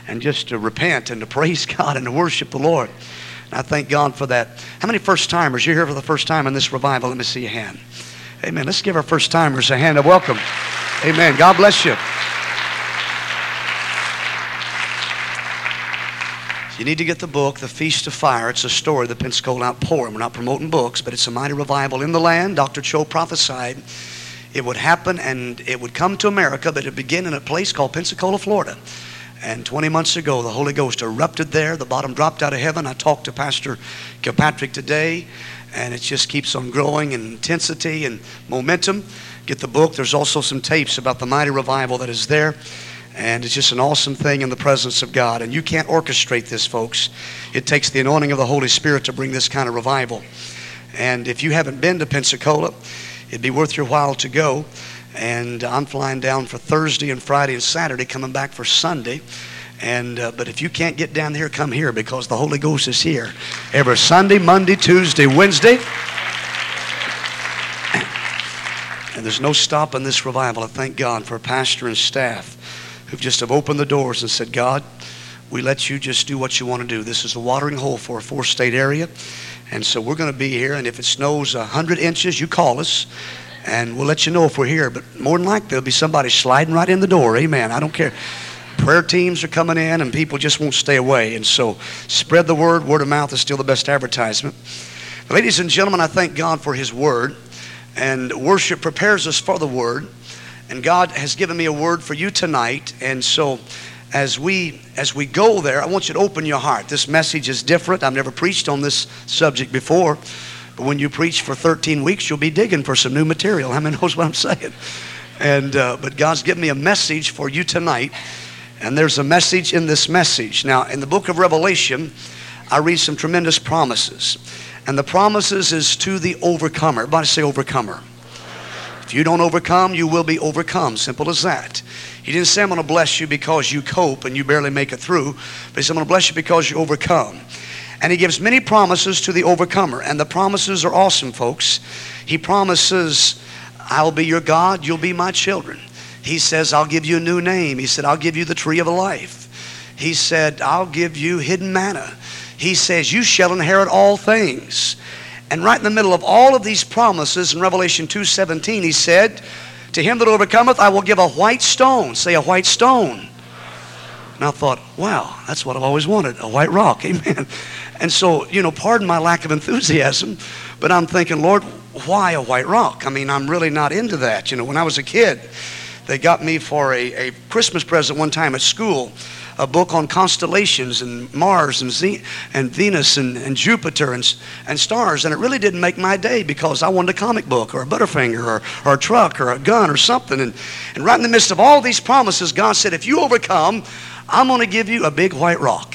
and just to repent and to praise God and to worship the Lord. And I thank God for that. How many first-timers? You're here for the first time in this revival. Let me see your hand. Amen. Let's give our first-timers a hand of welcome. Amen. God bless you. You need to get the book, The Feast of Fire. It's a story of the Pensacola outpouring. We're not promoting books, but it's a mighty revival in the land. Dr. Cho prophesied it would happen and it would come to America, but it would begin in a place called Pensacola, Florida. And 20 months ago, the Holy Ghost erupted there. The bottom dropped out of heaven. I talked to Pastor Kilpatrick today, and it just keeps on growing in intensity and momentum. Get the book. There's also some tapes about the mighty revival that is there. And it's just an awesome thing in the presence of God. And you can't orchestrate this, folks. It takes the anointing of the Holy Spirit to bring this kind of revival. And if you haven't been to Pensacola, it'd be worth your while to go. And I'm flying down for Thursday and Friday and Saturday, coming back for Sunday. And but if you can't get down here, come here, because the Holy Ghost is here every Sunday, Monday, Tuesday, Wednesday. And there's no stopping this revival. I thank God for pastor and staff who just have opened the doors and said, God, we let you just do what you want to do. This is a watering hole for a 4-state area. And so we're going to be here. And if it snows 100 inches, you call us. And we'll let you know if we're here. But more than likely, there'll be somebody sliding right in the door. Amen. I don't care. Prayer teams are coming in and people just won't stay away. And so spread the word. Word of mouth is still the best advertisement. Ladies and gentlemen, I thank God for His word. And worship prepares us for the word. And God has given me a word for you tonight. And so as we go there, I want you to open your heart. This message is different. I've never preached on this subject before. But when you preach for 13 weeks, you'll be digging for some new material. How many knows what I'm saying? And but God's given me a message for you tonight. And there's a message in this message. Now, in the book of Revelation, I read some tremendous promises. And the promises is to the overcomer. Everybody say overcomer. If you don't overcome, you will be overcome. Simple as that. He didn't say, I'm going to bless you because you cope and you barely make it through. But He said, I'm going to bless you because you overcome. And He gives many promises to the overcomer. And the promises are awesome, folks. He promises, I'll be your God, you'll be my children. He says, I'll give you a new name. He said, I'll give you the tree of life. He said, I'll give you hidden manna. He says, you shall inherit all things. And right in the middle of all of these promises in Revelation 2:17, He said, to him that overcometh, I will give a white stone. Say a white stone. And I thought, wow, that's what I've always wanted, a white rock. Amen. And so, pardon my lack of enthusiasm, but I'm thinking, Lord, why a white rock? I mean, I'm really not into that. When I was a kid, they got me for a Christmas present one time at school, a book on constellations and Mars and Venus and Jupiter and stars. And it really didn't make my day because I wanted a comic book or a Butterfinger or a truck or a gun or something. And right in the midst of all these promises, God said, if you overcome, I'm going to give you a big white rock.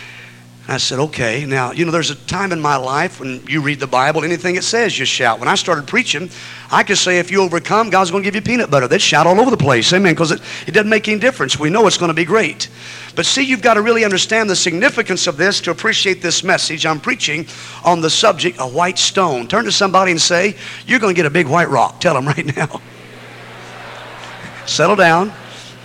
I said, okay. Now, there's a time in my life when you read the Bible, anything it says, you shout. When I started preaching, I could say if you overcome, God's going to give you peanut butter. They'd shout all over the place. Amen. Because it doesn't make any difference. We know it's going to be great. But see, you've got to really understand the significance of this to appreciate this message. I'm preaching on the subject, a white stone. Turn to somebody and say, you're going to get a big white rock. Tell them right now. Settle down.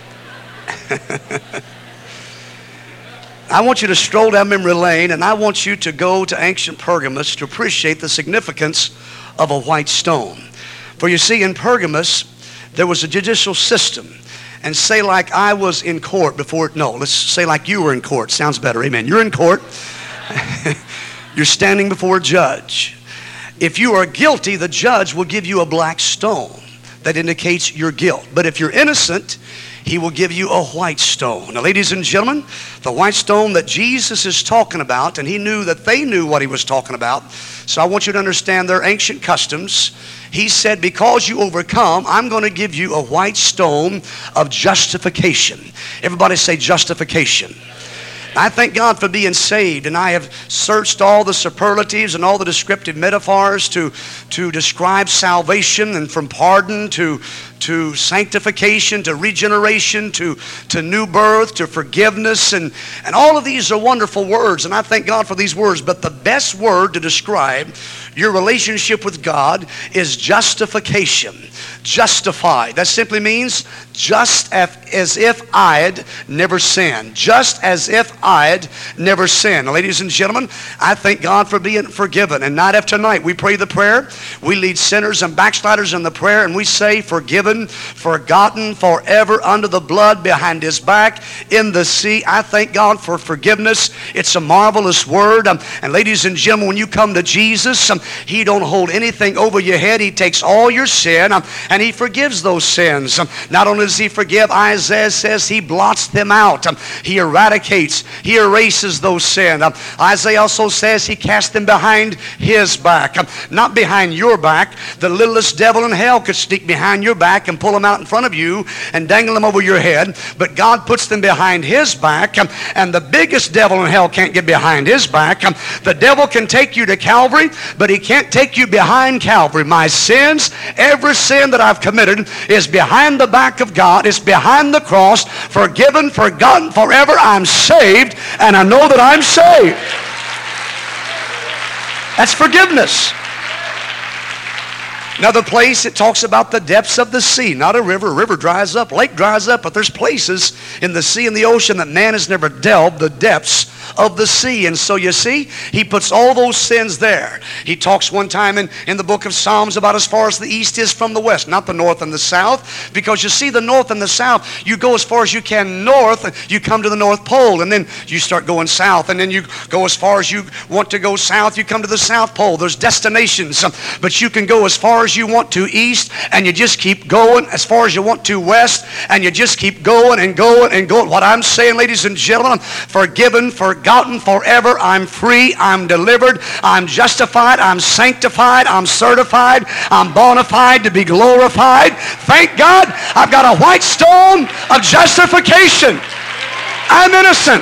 I want you to stroll down memory lane, and I want you to go to ancient Pergamus to appreciate the significance of a white stone. For you see, in Pergamus, there was a judicial system. And say like I was in court before, no, let's say like you were in court. Sounds better, amen. You're in court. You're standing before a judge. If you are guilty, the judge will give you a black stone that indicates your guilt. But if you're innocent, He will give you a white stone. Now, ladies and gentlemen, the white stone that Jesus is talking about, and He knew that they knew what He was talking about. So I want you to understand their ancient customs. He said, because you overcome, I'm going to give you a white stone of justification. Everybody say justification. I thank God for being saved, and I have searched all the superlatives and all the descriptive metaphors to describe salvation, and from pardon to to sanctification, to regeneration, to new birth, to forgiveness. And all of these are wonderful words, and I thank God for these words. But the best word to describe your relationship with God is justification. Justified. That simply means just as if I'd never sinned. Just as if I'd never sinned. Now, ladies and gentlemen, I thank God for being forgiven. And night after night, we pray the prayer. We lead sinners and backsliders in the prayer, and we say, forgiven, forgotten, forever under the blood, behind His back, in the sea. I thank God for forgiveness. It's a marvelous word. And ladies and gentlemen, when you come to Jesus, He don't hold anything over your head. He takes all your sin, and He forgives those sins. Not only does He forgive, Isaiah says He blots them out. He eradicates, He erases those sins. Isaiah also says He casts them behind His back. Not behind your back. The littlest devil in hell could sneak behind your back and pull them out in front of you and dangle them over your head. But God puts them behind His back, and the biggest devil in hell can't get behind His back. The devil can take you to Calvary, but he can't take you behind Calvary. My sins, every sin that I've committed is behind the back of God. It's behind the cross. Forgiven, forgotten, forever. I'm saved, and I know that I'm saved. That's forgiveness. Another place, it talks about the depths of the sea. Not a river. A river dries up. Lake dries up. But there's places in the sea and the ocean that man has never delved, the depths of the sea. And so you see, He puts all those sins there. He talks one time in the book of Psalms about as far as the east is from the west, not the north and the south. Because you see, the north and the south, you go as far as you can north, you come to the North Pole, and then you start going south, and then you go as far as you want to go south, you come to the South Pole. There's destinations, but you can go as far as you want to east, and you just keep going as far as you want to west, and you just keep going and going and going. What I'm saying, ladies and gentlemen, forgiven, forgotten, forever. I'm free, I'm delivered, I'm justified, I'm sanctified, I'm certified, I'm bona fide to be glorified. Thank God I've got a white stone of justification. I'm innocent.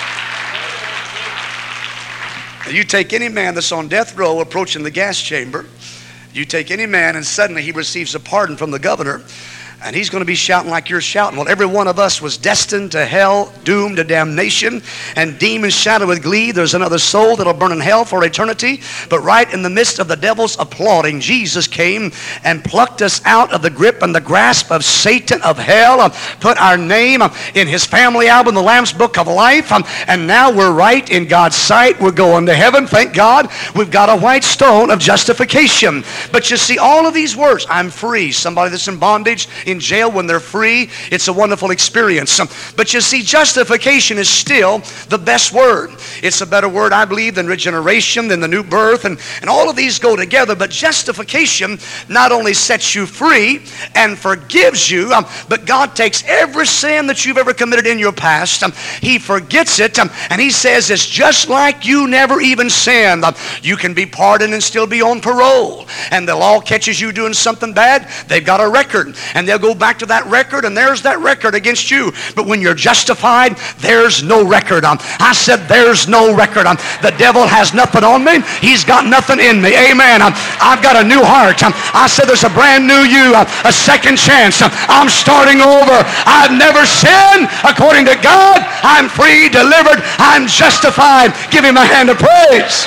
You take any man that's on death row approaching the gas chamber, you take any man and suddenly he receives a pardon from the governor, and he's going to be shouting like you're shouting. Well, every one of us was destined to hell, doomed to damnation, and demons shouted with glee, there's another soul that'll burn in hell for eternity. But right in the midst of the devil's applauding, Jesus came and plucked us out of the grip and the grasp of Satan, of hell, put our name in His family album, the Lamb's Book of Life, and now we're right in God's sight. We're going to heaven, thank God. We've got a white stone of justification. But you see, all of these words, I'm free. Somebody that's in bondage, in jail, when they're free, it's a wonderful experience. But you see, justification is still the best word. It's a better word, I believe, than regeneration, than the new birth, and all of these go together. But justification not only sets you free and forgives you, but God takes every sin that you've ever committed in your past, He forgets it, and He says it's just like you never even sinned. You can be pardoned and still be on parole, and the law catches you doing something bad, they've got a record, and they'll go back to that record, and there's that record against you. But when you're justified, there's no record. I said there's no record. The devil has nothing on me. He's got nothing in me. Amen. I've got a new heart. I said there's a brand new you, a second chance. I'm starting over. I've never sinned. According to God, I'm free, delivered, I'm justified. Give Him a hand of praise.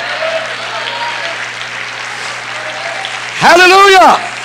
Hallelujah.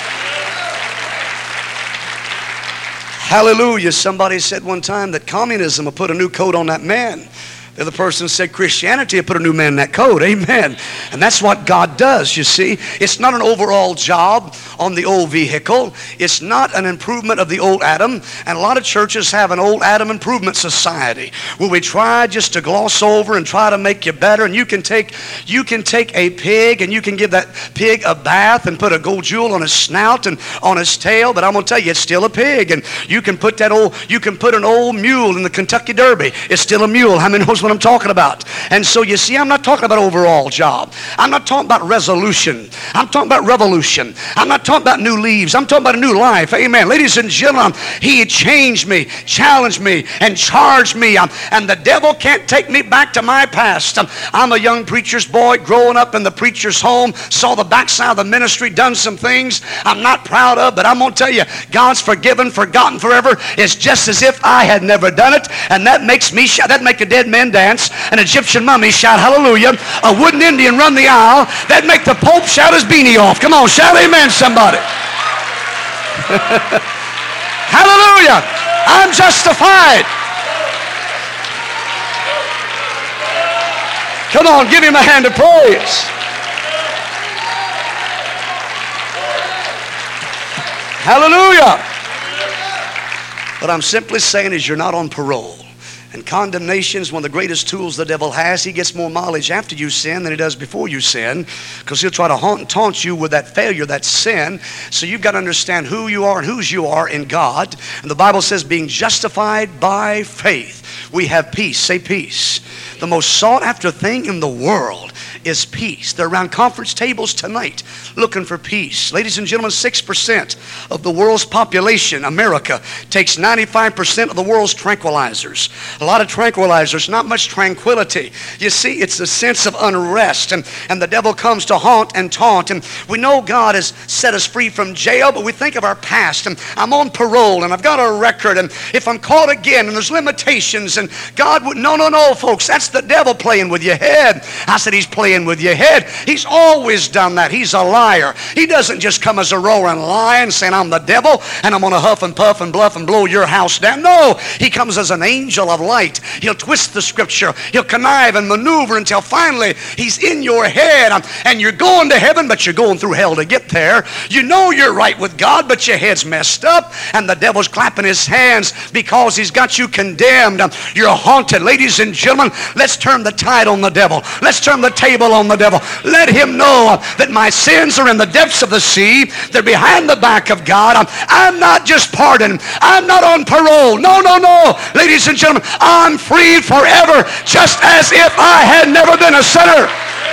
Hallelujah. Somebody said one time that communism will put a new coat on that man. The other person said Christianity will put a new man in that coat. Amen. And that's what God does, you see. It's not an overall job on the old vehicle. It's not an improvement of the old Adam. And a lot of churches have an old Adam improvement society where we try just to gloss over and try to make you better. And you can take a pig and you can give that pig a bath and put a gold jewel on his snout and on his tail. But I'm going to tell you, it's still a pig. And you can put an old mule in the Kentucky Derby. It's still a mule. How many knows knows what I'm talking about. And so you see, I'm not talking about overall job. I'm not talking about resolution. I'm talking about revolution. I'm not talking about new leaves. I'm talking about a new life. Amen. Ladies and gentlemen, He changed me, challenged me, and charged me. And the devil can't take me back to my past. I'm a young preacher's boy growing up in the preacher's home, saw the backside of the ministry, done some things I'm not proud of, but I'm going to tell you, God's forgiven, forgotten forever. It's just as if I had never done it, and that makes me shout. That make a dead man dance, an Egyptian mummy shout hallelujah, a wooden Indian run the aisle. That make the Pope shout his beanie off. Come on, shout amen, somebody. Hallelujah. I'm justified. Come on, give him a hand of praise. Hallelujah. What I'm simply saying is you're not on parole. And condemnation is one of the greatest tools the devil has. He gets more mileage after you sin than he does before you sin, because he'll try to haunt and taunt you with that failure, that sin. So you've got to understand who you are and whose you are in God. And the Bible says being justified by faith, we have peace. Say peace. The most sought after thing in the world is peace. They're around conference tables tonight looking for peace. Ladies and gentlemen, 6% of the world's population, America, takes 95% of the world's tranquilizers. A lot of tranquilizers, not much tranquility. You see, it's a sense of unrest, and the devil comes to haunt and taunt. And we know God has set us free from jail, but we think of our past, and I'm on parole, and I've got a record, and if I'm caught again, and there's limitations, and God would, no, folks, that's the devil playing with your head. I said he's playing with your head. He's always done that. He's a liar. He doesn't just come as a roaring lion saying, I'm the devil, and I'm going to huff and puff and bluff and blow your house down. No, he comes as an angel of light. He'll twist the scripture. He'll connive and maneuver until finally he's in your head, and you're going to heaven, but you're going through hell to get there. You know you're right with God, but your head's messed up, and the devil's clapping his hands because he's got you condemned. You're haunted. Ladies and gentlemen, let's turn the tide on the devil. Let's turn the table on the devil. Let him know that my sins are in the depths of the sea. They're behind the back of God. I'm not just pardoned. I'm not on parole. No. Ladies and gentlemen, I'm free forever, just as if I had never been a sinner.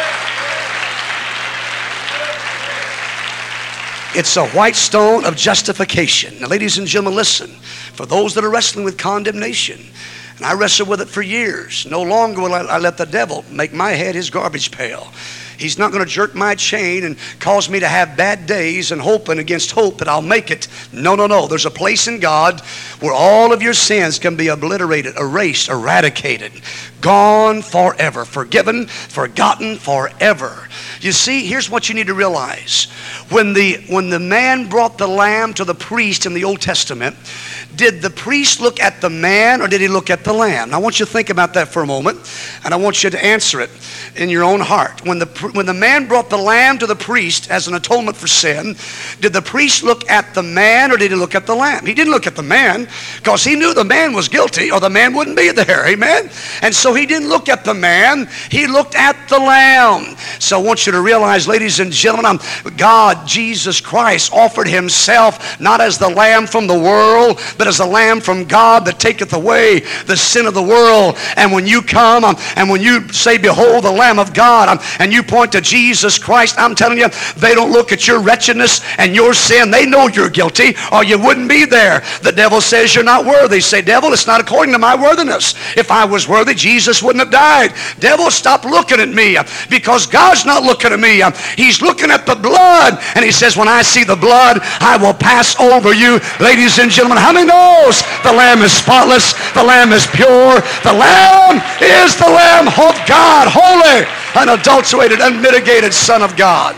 It's a white stone of justification. Now, ladies and gentlemen, listen. For those that are wrestling with condemnation, and I wrestled with it for years, no longer will I let the devil make my head his garbage pail. He's not going to jerk my chain and cause me to have bad days and hoping against hope that I'll make it. No. There's a place in God where all of your sins can be obliterated, erased, eradicated, gone forever, forgiven, forgotten forever. You see, here's what you need to realize. When the man brought the lamb to the priest in the Old Testament, did the priest look at the man or did he look at the lamb? Now, I want you to think about that for a moment, and I want you to answer it in your own heart. When the man brought the lamb to the priest as an atonement for sin, did the priest look at the man or did he look at the lamb? He didn't look at the man, because he knew the man was guilty or the man wouldn't be there. Amen? And so he didn't look at the man. He looked at the lamb. So I want you to realize, ladies and gentlemen, God, Jesus Christ, offered himself not as the lamb from the world, but as a lamb from God that taketh away the sin of the world. And when you come and when you say, behold the Lamb of God, and you point to Jesus Christ, I'm telling you, they don't look at your wretchedness and your sin. They know you're guilty or you wouldn't be there. The devil says you're not worthy. Say, devil, it's not according to my worthiness. If I was worthy, Jesus wouldn't have died. Devil, stop looking at me, because God's not looking at me. He's looking at the blood, and he says, when I see the blood, I will pass over you. Ladies and gentlemen, how many knows the Lamb is spotless, the Lamb is pure, the Lamb is the Lamb of God, holy, unadulterated, unmitigated Son of God.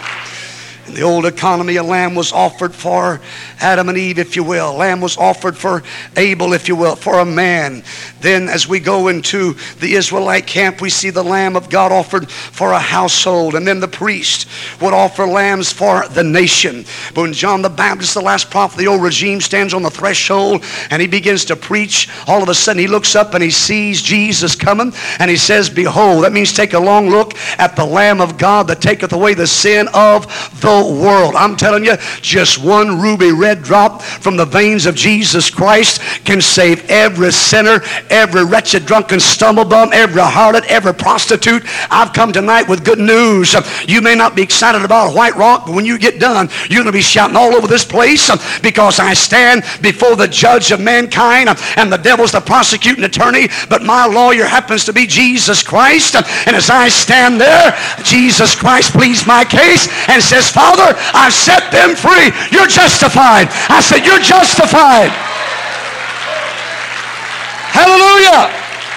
In the old economy, a lamb was offered for Adam and Eve, if you will. A lamb was offered for Abel, if you will, for a man. Then as we go into the Israelite camp, we see the Lamb of God offered for a household. And then the priest would offer lambs for the nation. But when John the Baptist, the last prophet of the old regime, stands on the threshold and he begins to preach, all of a sudden he looks up and he sees Jesus coming, and he says, behold. That means take a long look at the Lamb of God that taketh away the sin of the whole world. I'm telling you, just one ruby red drop from the veins of Jesus Christ can save every sinner, every wretched drunken stumblebum, every harlot, every prostitute. I've come tonight with good news. You may not be excited about White Rock, but when you get done, you're going to be shouting all over this place because I stand before the judge of mankind, and the devil's the prosecuting attorney, but my lawyer happens to be Jesus Christ. And as I stand there, Jesus Christ pleads my case and says, Father, I've set them free. You're justified. I said, you're justified. Hallelujah.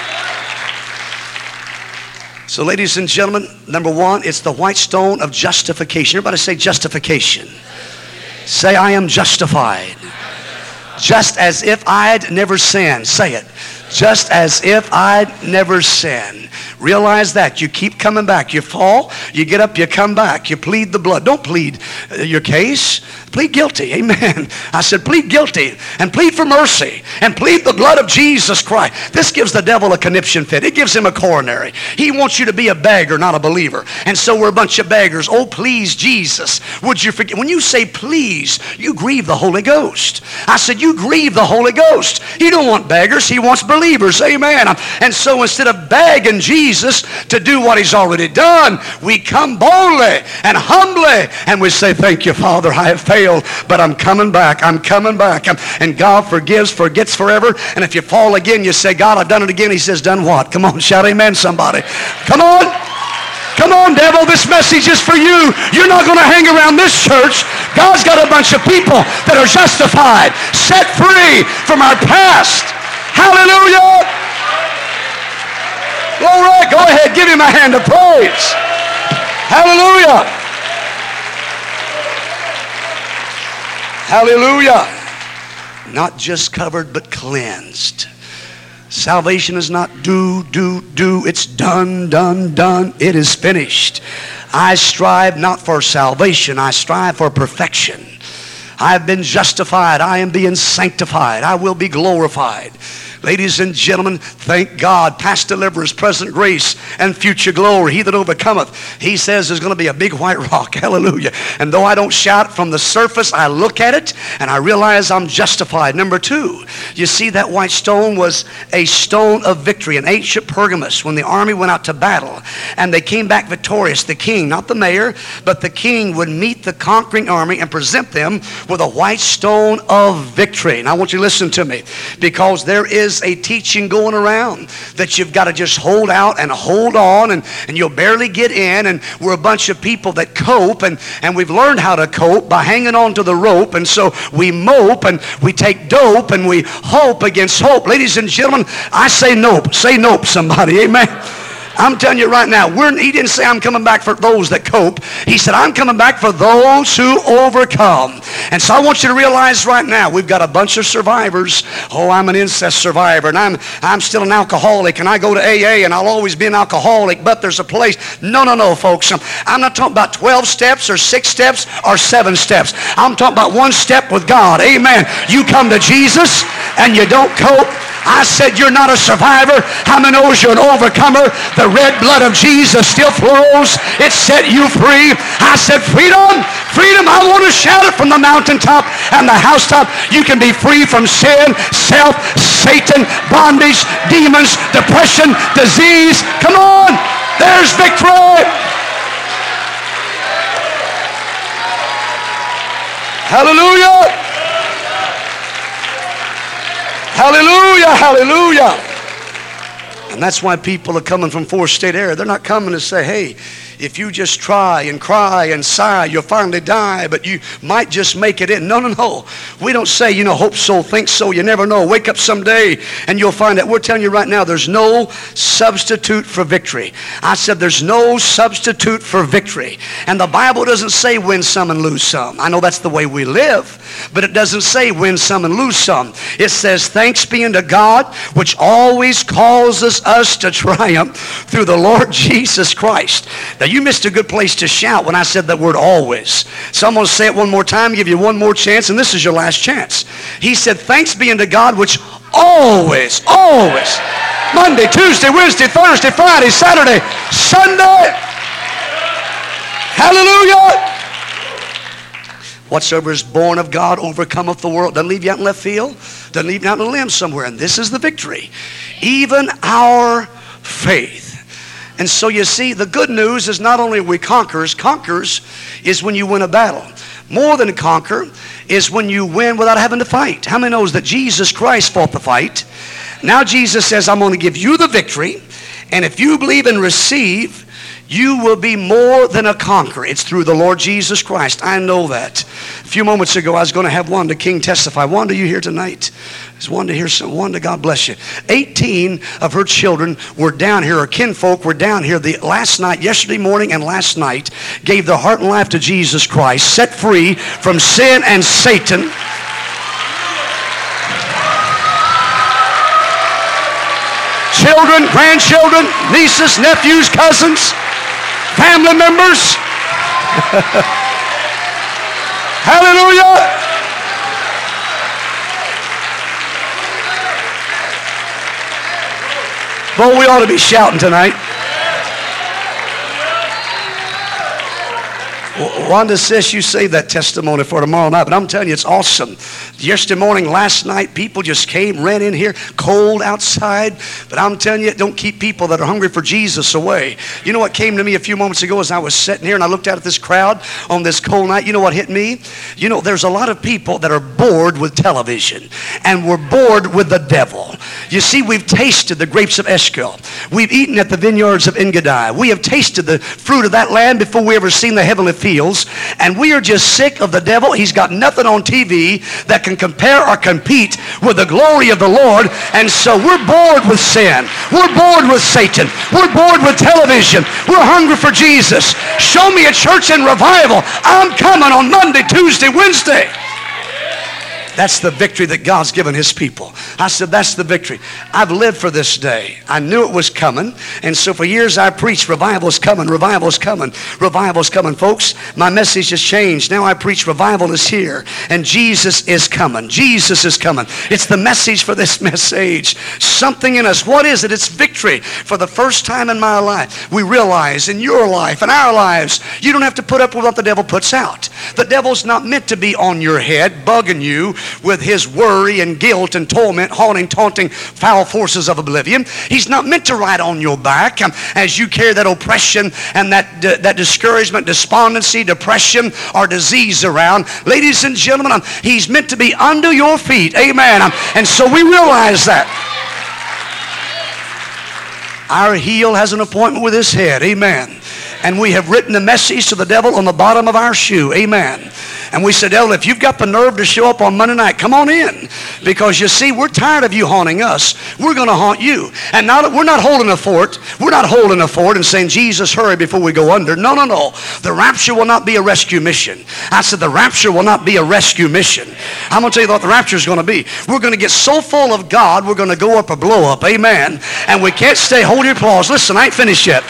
So ladies and gentlemen, number one, it's the white stone of justification. Everybody say justification. Say, I am justified. Just as if I'd never sinned. Say it. Just as if I'd never sinned. Realize that. You keep coming back. You fall, you get up, you come back. You plead the blood. Don't plead your case. Plead guilty. Amen. I said plead guilty and plead for mercy and plead the blood of Jesus Christ. This gives the devil a conniption fit. It gives him a coronary. He wants you to be a beggar, not a believer. And so we're a bunch of beggars. Oh, please, Jesus, would you forgive? When you say please, you grieve the Holy Ghost. I said you grieve the Holy Ghost. He don't want beggars. He wants believers. Amen. And so instead of begging Jesus to do what he's already done, we come boldly and humbly and we say, thank you, Father, I have failed, but I'm coming back. I'm coming back. And God forgives, forgets forever. And if you fall again, you say, God, I've done it again. He says, done what? Come on, shout amen, somebody. Come on. Come on, devil, this message is for you. You're not going to hang around this church. God's got a bunch of people that are justified, set free from our past. Hallelujah. Glory. Go ahead, give him a hand of praise. Hallelujah. Hallelujah. Not just covered, but cleansed. Salvation is not do. It's done. It is finished. I strive not for salvation. I strive for perfection. I have been justified. I am being sanctified. I will be glorified. Ladies and gentlemen, thank God, past deliverance, present grace, and future glory. He that overcometh, he says there's going to be a big white rock. Hallelujah. And though I don't shout from the surface, I look at it and I realize I'm justified. Number two, you see that white stone was a stone of victory. In ancient Pergamus, when the army went out to battle and they came back victorious, the king, not the mayor, but the king would meet the conquering army and present them with a white stone of victory. And I want you to listen to me, because there is a teaching going around that you've got to just hold out and hold on, and you'll barely get in, and we're a bunch of people that cope, and we've learned how to cope by hanging on to the rope, and so we mope and we take dope and we hope against hope. Ladies and gentlemen, I say nope. Say nope, somebody. Amen. I'm telling you right now, he didn't say I'm coming back for those that cope. He said I'm coming back for those who overcome. And so I want you to realize right now, we've got a bunch of survivors. Oh, I'm an incest survivor, and I'm still an alcoholic, and I go to AA, and I'll always be an alcoholic, but there's a place. No, folks. I'm not talking about 12 steps or 6 steps or 7 steps. I'm talking about 1 step with God. Amen. You come to Jesus, and you don't cope. I said you're not a survivor. How many knows you're an overcomer? The red blood of Jesus still flows. It set you free. I said freedom, freedom. I want to shout it from the mountaintop and the housetop. You can be free from sin, self, Satan, bondage, demons, depression, disease. Come on. There's victory. Hallelujah. Hallelujah, hallelujah. And that's why people are coming from fourth state area. They're not coming to say, hey, if you just try and cry and sigh, you'll finally die, but you might just make it in. No. We don't say, hope so, think so, you never know. Wake up someday and you'll find out. We're telling you right now, there's no substitute for victory. I said there's no substitute for victory. And the Bible doesn't say win some and lose some. I know that's the way we live, but it doesn't say win some and lose some. It says thanks be unto God, which always causes us to triumph through the Lord Jesus Christ. Now, you missed a good place to shout when I said that word always. So I'm going to say it one more time, give you one more chance, and this is your last chance. He said, thanks be unto God, which always, Monday, Tuesday, Wednesday, Thursday, Friday, Saturday, Sunday. Hallelujah. Whatsoever is born of God overcometh the world. Doesn't leave you out in left field. Doesn't leave you out in a limb somewhere. And this is the victory. Even our faith. And so you see, the good news is not only we conquerors. Conquerors is when you win a battle. More than conquer is when you win without having to fight. How many knows that Jesus Christ fought the fight? Now Jesus says, I'm going to give you the victory. And if you believe and receive, you will be more than a conqueror. It's through the Lord Jesus Christ. I know that. A few moments ago, I was going to have Wanda King testify. Wanda, you here tonight? Is Wanda here? Wanda, God bless you. 18 of her children were down here, or kinfolk were down here last night, yesterday morning and last night, gave their heart and life to Jesus Christ, set free from sin and Satan. Children, grandchildren, nieces, nephews, cousins, family members. Hallelujah. Boy, we ought to be shouting tonight. Wanda says you save that testimony for tomorrow night, but I'm telling you, it's awesome. Yesterday morning, last night, people just came, ran in here, cold outside. But I'm telling you, don't keep people that are hungry for Jesus away. You know what came to me a few moments ago as I was sitting here and I looked out at this crowd on this cold night? You know what hit me? You know, there's a lot of people that are bored with television, and we're bored with the devil. You see, we've tasted the grapes of Eshcol. We've eaten at the vineyards of Engedi. We have tasted the fruit of that land before we ever seen the heavenly fields, and we are just sick of the devil. He's got nothing on TV that can compare or compete with the glory of the Lord, and so we're bored with sin. We're bored with Satan. We're bored with television. We're hungry for Jesus. Show me a church in revival. I'm coming on Monday, Tuesday, Wednesday. That's the victory that God's given His people. I said, that's the victory. I've lived for this day. I knew it was coming. And so for years I preached, revival's coming, revival's coming, revival's coming. Folks, my message has changed. Now I preach, revival is here. And Jesus is coming. Jesus is coming. It's the message for this message. Something in us. What is it? It's victory. For the first time in my life, we realize in your life, in our lives, you don't have to put up with what the devil puts out. The devil's not meant to be on your head, bugging you with his worry and guilt and torment, haunting, taunting, foul forces of oblivion. He's not meant to ride on your back as you carry that oppression and that discouragement, despondency, depression, or disease around. Ladies and gentlemen, he's meant to be under your feet. Amen. And so we realize that. Our heel has an appointment with his head. Amen. And we have written a message to the devil on the bottom of our shoe. Amen. And we said, devil, if you've got the nerve to show up on Monday night, come on in. Because you see, we're tired of you haunting us. We're going to haunt you. And now we're not holding a fort. We're not holding a fort and saying, Jesus, hurry before we go under. No, no, no. The rapture will not be a rescue mission. I said, the rapture will not be a rescue mission. I'm going to tell you what the rapture is going to be. We're going to get so full of God, we're going to go up or blow up. Amen. And we can't stay. Hold your applause. Listen, I ain't finished yet.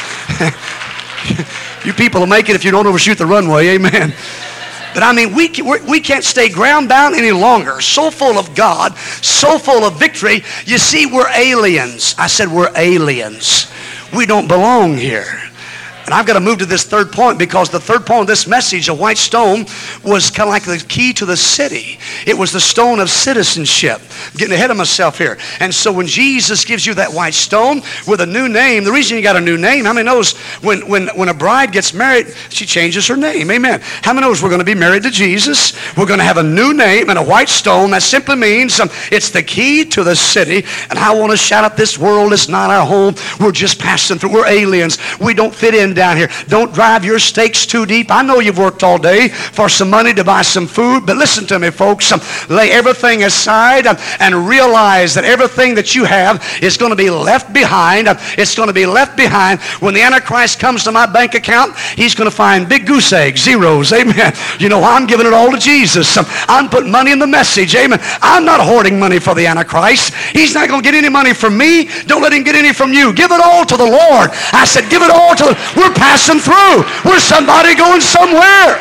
You people will make it if you don't overshoot the runway. Amen. But I mean, we can't stay ground bound any longer. So full of God, so full of victory. You see, we're aliens. I said we're aliens. We don't belong here. And I've got to move to this third point, because the third point of this message, a white stone, was kind of like the key to the city. It was the stone of citizenship. I'm getting ahead of myself here. And so when Jesus gives you that white stone with a new name, the reason you got a new name, how many knows when a bride gets married, she changes her name? Amen. How many knows we're going to be married to Jesus? We're going to have a new name and a white stone. That simply means it's the key to the city. And I want to shout out, this world is not our home. We're just passing through. We're aliens. We don't fit in down here. Don't drive your stakes too deep. I know you've worked all day for some money to buy some food, but listen to me, folks. Lay everything aside and realize that everything that you have is going to be left behind. It's going to be left behind. When the Antichrist comes to my bank account, he's going to find big goose eggs, zeros. Amen. You know, I'm giving it all to Jesus. I'm putting money in the message. Amen. I'm not hoarding money for the Antichrist. He's not going to get any money from me. Don't let him get any from you. Give it all to the Lord. I said, give it all to the... We're passing through. We're somebody going somewhere.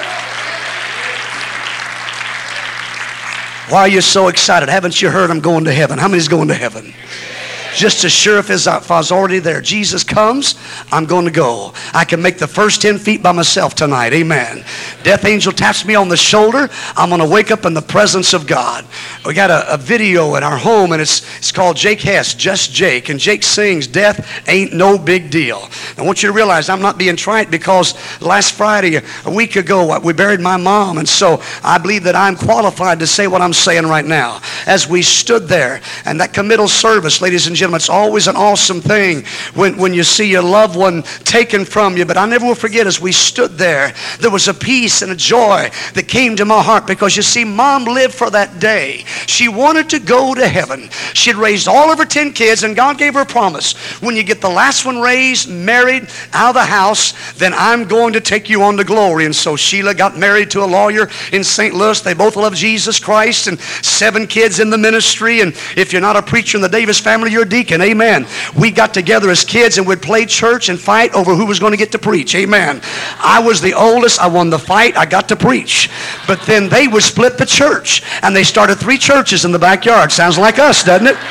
Why are you so excited? Haven't you heard I'm going to heaven? How many's going to heaven? Just as sure if I was already there. Jesus comes, I'm going to go. I can make the first 10 feet by myself tonight. Amen. Death angel taps me on the shoulder. I'm going to wake up in the presence of God. We got a video in our home, and it's called Jake Hess, Just Jake. And Jake sings, "Death ain't no big deal." I want you to realize I'm not being trite, because last Friday, a week ago, we buried my mom. And so I believe that I'm qualified to say what I'm saying right now. As we stood there, and that committal service, ladies and gentlemen, it's always an awesome thing when you see your loved one taken from you. But I never will forget, as we stood there was a peace and a joy that came to my heart, because you see, Mom lived for that day. She wanted to go to heaven. She had raised all of her 10 kids, and God gave her a promise. When you get the last one raised, married, out of the house, then I'm going to take you on to glory. And so Sheila got married to a lawyer in St. Louis. They both love Jesus Christ, and 7 kids in the ministry. And if you're not a preacher in the Davis family, you're a deacon. Amen. We got together as kids and would play church and fight over who was going to get to preach. Amen. I was the oldest. I won the fight. I got to preach. But then they would split the church, and they started 3 churches in the backyard. Sounds like us, doesn't it?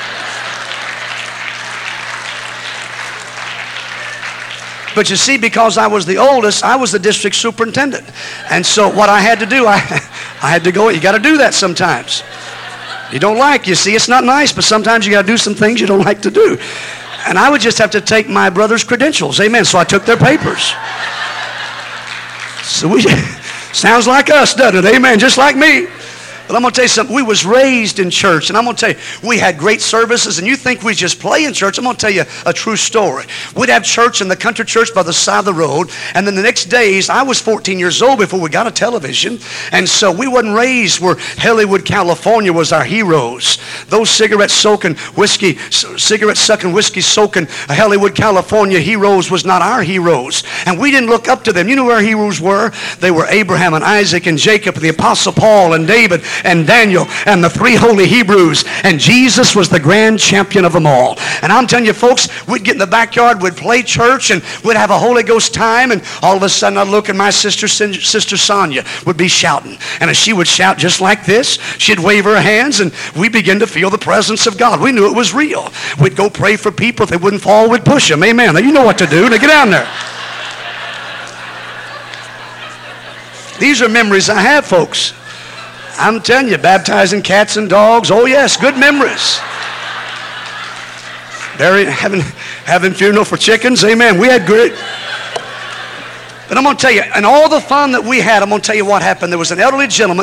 But you see, because I was the oldest, I was the district superintendent. And so what I had to do, I had to go. You got to do that sometimes. You don't like, you see, it's not nice, but sometimes you got to do some things you don't like to do. And I would just have to take my brother's credentials. Amen. So I took their papers. So sounds like us, doesn't it? Amen. Just like me. But I'm going to tell you something. We was raised in church, and I'm going to tell you, we had great services, and you think we just play in church. I'm going to tell you a true story. We'd have church in the country church by the side of the road, and then the next days, I was 14 years old before we got a television, and so we wasn't raised where Hollywood, California was our heroes. Those cigarette-sucking, whiskey-soaking Hollywood, California heroes was not our heroes, and we didn't look up to them. You know who our heroes were? They were Abraham and Isaac and Jacob and the Apostle Paul and David and Daniel and the 3 holy Hebrews, and Jesus was the grand champion of them all. And I'm telling you, folks, we'd get in the backyard, we'd play church, and we'd have a Holy Ghost time, and all of a sudden I'd look, and my sister Sonia would be shouting, and as she would shout just like this, she'd wave her hands, and we begin to feel the presence of God. We knew it was real. We'd go pray for people. If they wouldn't fall, we'd push them. Amen. Now, you know what to do. Now get down there. These are memories I have, folks. I'm telling you, baptizing cats and dogs. Oh yes, good memories. Having funeral for chickens. Amen. We had great. But I'm going to tell you, and all the fun that we had, I'm going to tell you what happened. There was an elderly gentleman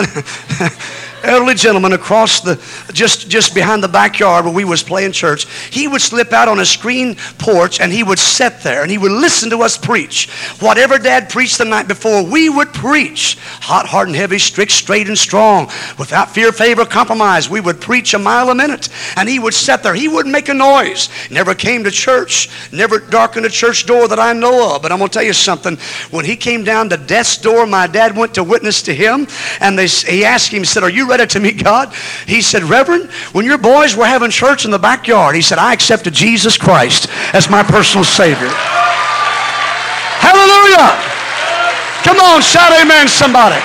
across just behind the backyard where we was playing church. He would slip out on a screen porch, and he would sit there, and he would listen to us preach. Whatever Dad preached the night before, we would preach. Hot, hard, and heavy, strict, straight, and strong. Without fear, favor, compromise. We would preach a mile a minute, and he would sit there. He wouldn't make a noise. Never came to church. Never darkened a church door that I know of. But I'm going to tell you something. When he came down to death's door, my dad went to witness to him, and he asked him, he said, "Are you ready to meet God?" He said, "Reverend, when your boys were having church in the backyard," he said, "I accepted Jesus Christ as my personal Savior." Hallelujah! Come on, shout amen, somebody.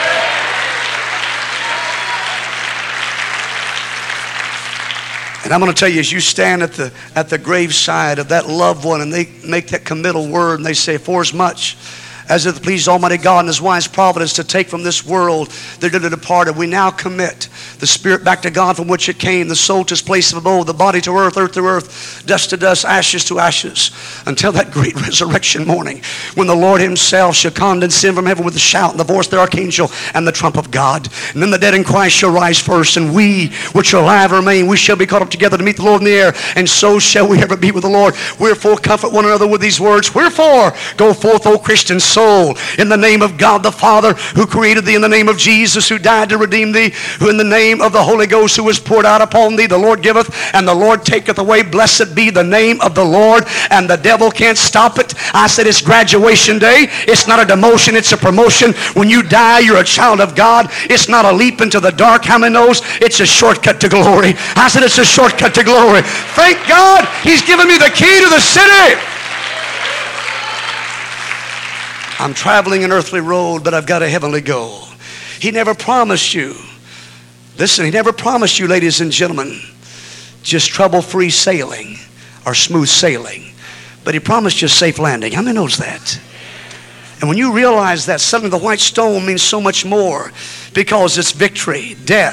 And I'm going to tell you, as you stand at the graveside of that loved one, and they make that committal word, and they say, "For as much as it pleased Almighty God and His wise providence to take from this world their dearly departed, we now commit the spirit back to God from which it came, the soul to its place of abode, the body to earth to earth, dust to dust, ashes to ashes, until that great resurrection morning, when the Lord Himself shall condescend from heaven with a shout and the voice of the archangel and the trump of God. And then the dead in Christ shall rise first, and we which are alive remain, we shall be caught up together to meet the Lord in the air, and so shall we ever be with the Lord. Wherefore comfort one another with these words. Wherefore go forth, O Christian soul, in the name of God the Father, who created thee, in the name of Jesus, who died to redeem thee, who in the name of the Holy Ghost, who was poured out upon thee, the Lord giveth and the Lord taketh away. Blessed be the name of the Lord, and the devil can't stop it. I said it's graduation day. It's not a demotion, it's a promotion. When you die, you're a child of God. It's not a leap into the dark. How many knows it's a shortcut to glory? I said it's a shortcut to glory. Thank God He's given me the key to the city. I'm traveling an earthly road, but I've got a heavenly goal. He never promised you. Listen, He never promised you, ladies and gentlemen, just trouble-free sailing or smooth sailing, but He promised you a safe landing. How many knows that? And when you realize that, suddenly the white stone means so much more, because it's victory.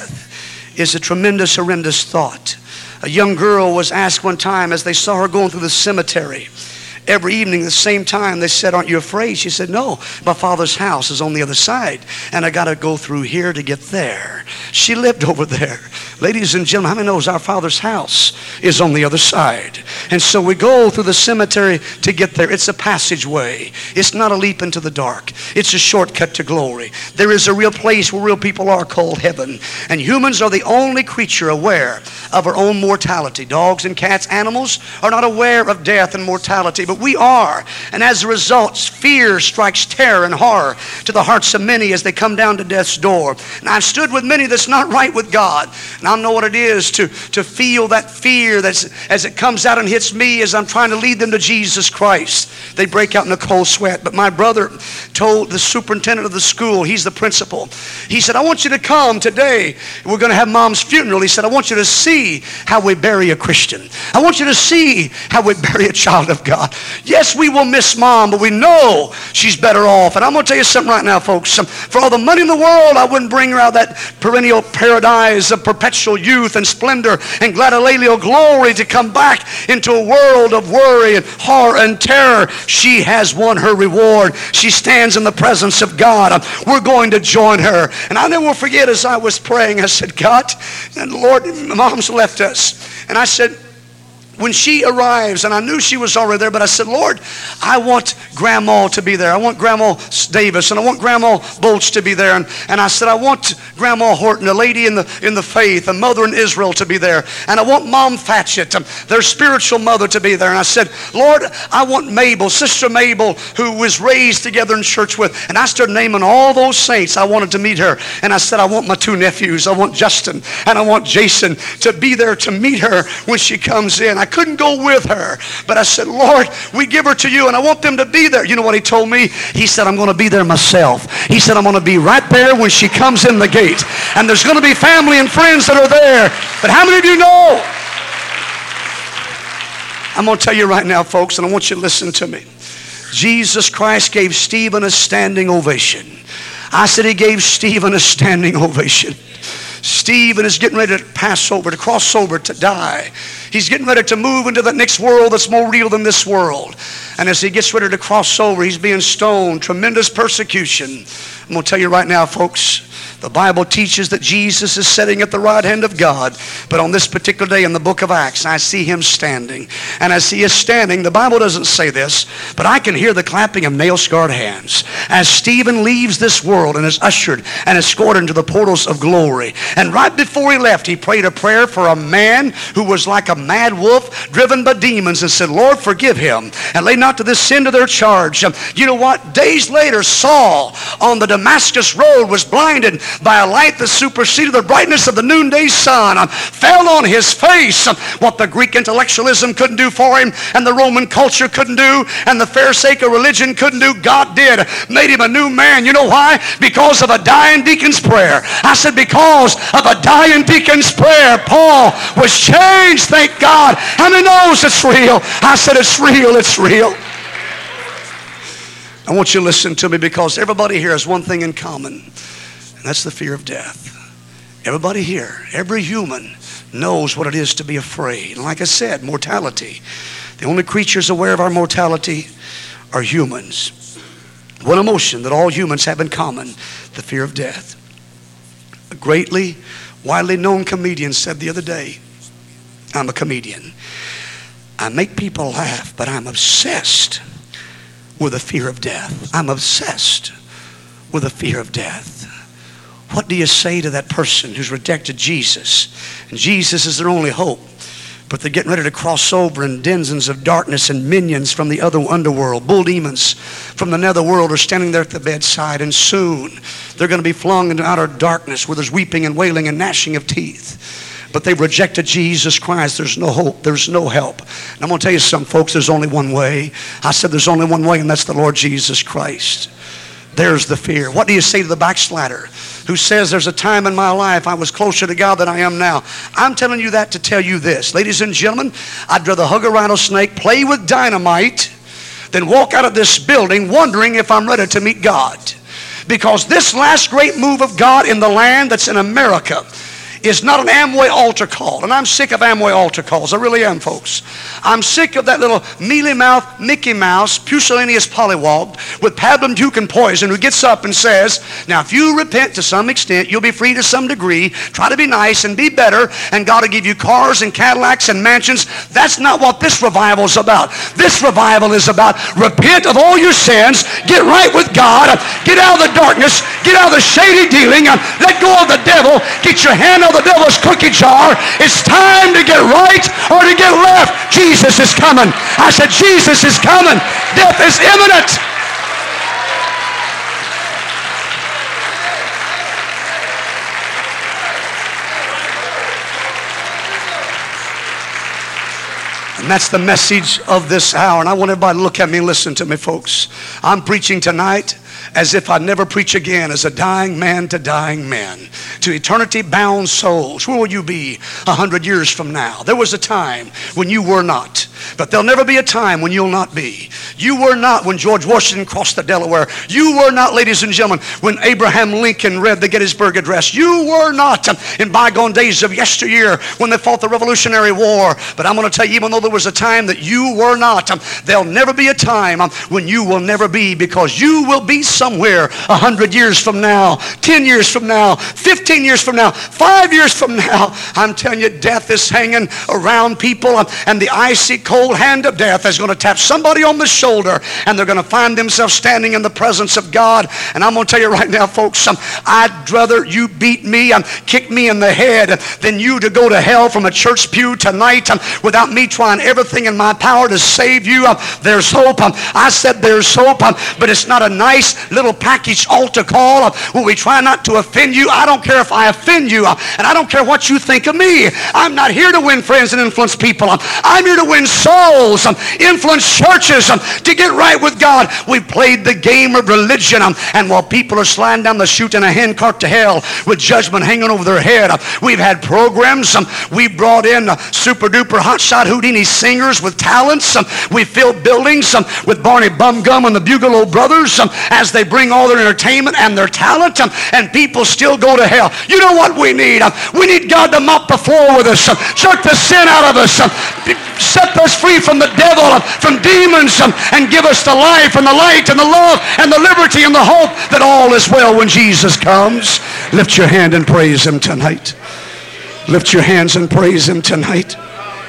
Death is a tremendous, horrendous thought. A young girl was asked one time as they saw her going through the cemetery. Every evening at the same time, they said, "Aren't you afraid?" She said, "No, my Father's house is on the other side, and I got to go through here to get there." She lived over there. Ladies and gentlemen, how many knows our Father's house is on the other side? And so we go through the cemetery to get there. It's a passageway. It's not a leap into the dark. It's a shortcut to glory. There is a real place where real people are, called heaven. And humans are the only creature aware of our own mortality. Dogs and cats, animals, are not aware of death and mortality, but we are. And as a result, fear strikes terror and horror to the hearts of many as they come down to death's door. And I've stood with many that's not right with God. And I know what it is to feel that fear that's, as it comes out and hits me as I'm trying to lead them to Jesus Christ. They break out in a cold sweat. But my brother told the superintendent of the school, he's the principal, he said, "I want you to come today. We're going to have Mom's funeral." He said, "I want you to see how we bury a Christian. I want you to see how we bury a child of God. Yes, we will miss Mom, but we know she's better off." And I'm going to tell you something right now, folks. For all the money in the world, I wouldn't bring her out of that perennial paradise of perpetual youth and splendor and gladiatorial glory to come back into a world of worry and horror and terror. She has won her reward. She stands in the presence of God. We're going to join her. And I never will forget, as I was praying, I said, "God," and Lord, Mom's left us. And I said, when she arrives, and I knew she was already there, but I said, "Lord, I want Grandma to be there. I want Grandma Davis, and I want Grandma Bolch to be there." And I said, "I want Grandma Horton, a lady in the faith, a mother in Israel, to be there. And I want Mom Fatchett, their spiritual mother, to be there." And I said, "Lord, I want Mabel, Sister Mabel, who was raised together in church with." And I started naming all those saints. I wanted to meet her. And I said, "I want my two nephews. I want Justin and I want Jason to be there to meet her when she comes in." I couldn't go with her, but I said, "Lord, we give her to you, and I want them to be there." You know what he told me? He said, "I'm going to be there myself." He said, "I'm going to be right there when she comes in the gate. And there's going to be family and friends that are there." But how many of you know? I'm going to tell you right now, folks, and I want you to listen to me. Jesus Christ gave Stephen a standing ovation. I said He gave Stephen a standing ovation. Stephen is getting ready to pass over, to cross over, to die. He's getting ready to move into the next world that's more real than this world. And as he gets ready to cross over, he's being stoned. Tremendous persecution. I'm going to tell you right now, folks, the Bible teaches that Jesus is sitting at the right hand of God. But on this particular day in the book of Acts, I see Him standing. And as He is standing, the Bible doesn't say this, but I can hear the clapping of nail-scarred hands as Stephen leaves this world and is ushered and escorted into the portals of glory. And right before he left, he prayed a prayer for a man who was like a mad wolf driven by demons, and said, "Lord, forgive him, and lay not to this sin to their charge." You know what? Days later, Saul on the Damascus road was blinded by a light that superseded the brightness of the noonday sun, fell on his face. What the Greek intellectualism couldn't do for him, and the Roman culture couldn't do, and the Pharisaical religion couldn't do, God did. Made him a new man. You know why? Because of a dying deacon's prayer. I said, because of a dying deacon's prayer, Paul was changed. Thank God. How many knows it's real? I said, it's real. It's real. I want you to listen to me, because everybody here has one thing in common, and that's the fear of death. Everybody here, every human knows what it is to be afraid. And like I said, mortality. The only creatures aware of our mortality are humans. One emotion that all humans have in common, the fear of death. A greatly, widely known comedian said the other day, I'm a comedian. I make people laugh, but I'm obsessed with the fear of death. I'm obsessed with the fear of death. What do you say to that person who's rejected Jesus? And Jesus is their only hope. But they're getting ready to cross over, and denizens of darkness and minions from the other underworld, bull demons from the netherworld are standing there at the bedside. And soon they're going to be flung into outer darkness where there's weeping and wailing and gnashing of teeth. But they've rejected Jesus Christ. There's no hope. There's no help. And I'm going to tell you something, folks. There's only one way. I said there's only one way, and that's the Lord Jesus Christ. There's the fear. What do you say to the backslider who says there's a time in my life I was closer to God than I am now? I'm telling you that to tell you this. Ladies and gentlemen, I'd rather hug a rattlesnake, play with dynamite, than walk out of this building wondering if I'm ready to meet God. Because this last great move of God in the land that's in America is not an Amway altar call. And I'm sick of Amway altar calls. I really am, folks. I'm sick of that little mealy-mouthed Mickey Mouse, pusillanimous pollywog with pablum duke and poison who gets up and says, now if you repent to some extent, you'll be free to some degree. Try to be nice and be better, and God will give you cars and Cadillacs and mansions. That's not what this revival is about. This revival is about repent of all your sins, get right with God, get out of the darkness, get out of the shady dealing, let go of the devil, get your hand on the devil's cookie jar. It's time to get right or to get left. Jesus is coming. I said, Jesus is coming. Death is imminent. And that's the message of this hour. And I want everybody to look at me and listen to me, folks. I'm preaching tonight as if I'd never preach again, as a dying man to dying men, to eternity-bound souls. Where will you be 100 years from now? There was a time when you were not, but there'll never be a time when you'll not be. You were not when George Washington crossed the Delaware. You were not, ladies and gentlemen, when Abraham Lincoln read the Gettysburg Address. You were not in bygone days of yesteryear when they fought the Revolutionary War. But I'm going to tell you, even though there was a time that you were not, there'll never be a time when you will never be, because you will be somewhere 100 years from now, 10 years from now, 15 years from now, 5 years from now. I'm telling you, death is hanging around people, and the icy cold hand of death is going to tap somebody on the shoulder, and they're going to find themselves standing in the presence of God. And I'm going to tell you right now, folks, I'd rather you beat me and kick me in the head than you to go to hell from a church pew tonight without me trying everything in my power to save you. There's hope. I said there's hope, but it's not a nice little packaged altar call where we try not to offend you. I don't care if I offend you, and I don't care what you think of me. I'm not here to win friends and influence people. I'm here to win souls, influence churches, to get right with God. We've played the game of religion, and while people are sliding down the chute in a handcart to hell with judgment hanging over their head, we've had programs. We brought in super duper hotshot Houdini singers with talents. We filled buildings with Barney Bumgum and the Bugalo Brothers as they bring all their entertainment and their talent, and people still go to hell. You know what we need? We need God to mop the floor with us, jerk the sin out of us, set us free from the devil, from demons, and give us the life and the light and the love and the liberty and the hope that all is well when Jesus comes. Lift your hand and praise Him tonight. Lift your hands and praise Him tonight.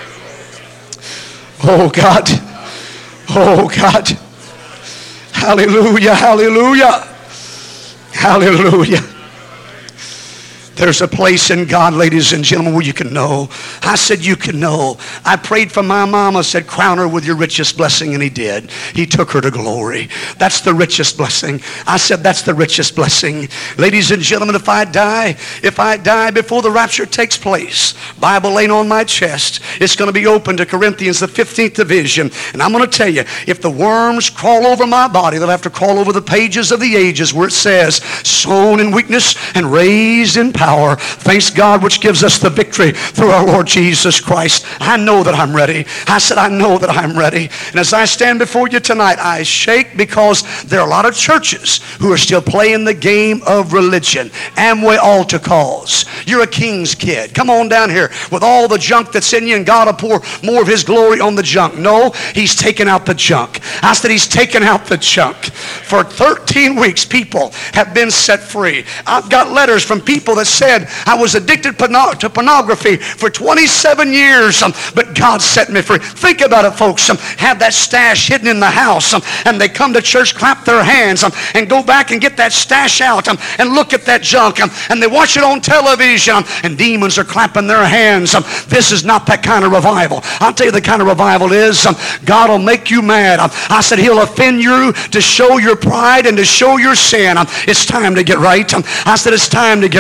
Oh God. Oh God. Hallelujah. Hallelujah. Hallelujah. There's a place in God, ladies and gentlemen, where you can know. I said you can know. I prayed for my mama, said crown her with your richest blessing, and He did. He took her to glory. That's the richest blessing. I said that's the richest blessing. Ladies and gentlemen, if I die before the rapture takes place, Bible laying on my chest, it's going to be open to Corinthians, the 15th division. And I'm going to tell you, if the worms crawl over my body, they'll have to crawl over the pages of the ages where it says, sown in weakness and raised in power. Thanks God which gives us the victory through our Lord Jesus Christ. I know that I'm ready. I said I know that I'm ready. And as I stand before you tonight, I shake because there are a lot of churches who are still playing the game of religion. Amway altar calls. You're a king's kid. Come on down here with all the junk that's in you, and God will pour more of His glory on the junk. No, He's taken out the junk. I said He's taken out the junk. For 13 weeks, people have been set free. I've got letters from people that said I was addicted to pornography for 27 years, but God set me free. Think about it, folks. Have that stash hidden in the house, and they come to church, clap their hands, and go back and get that stash out, and look at that junk, and they watch it on television, and demons are clapping their hands. This is not that kind of revival. I'll tell you the kind of revival is, God will make you mad. I said He'll offend you to show your pride and to show your sin. It's time to get right. I said it's time to get right.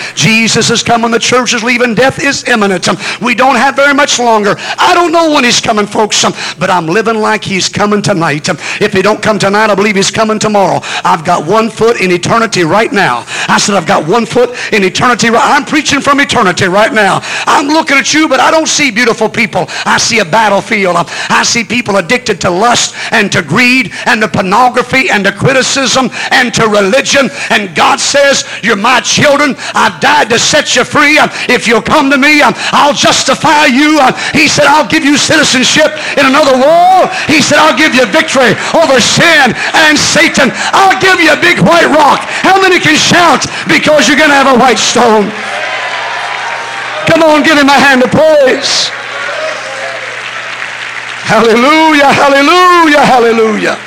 Jesus is coming. The church is leaving. Death is imminent. We don't have very much longer. I don't know when he's coming, folks, but I'm living like he's coming tonight. If he don't come tonight, I believe he's coming tomorrow. I've got one foot in eternity right now. I said I've got one foot in eternity. I'm preaching from eternity right now. I'm looking at you, but I don't see beautiful people. I see a battlefield. I see people addicted to lust and to greed and to pornography and to criticism and to religion. And God says, you're my children. I've died to set you free. If you'll come to me, I'll justify you. He said, I'll give you citizenship in another world. He said, I'll give you victory over sin and Satan. I'll give you a big white rock. How many can shout because you're going to have a white stone? Come on, give him a hand of praise. Hallelujah, hallelujah, hallelujah.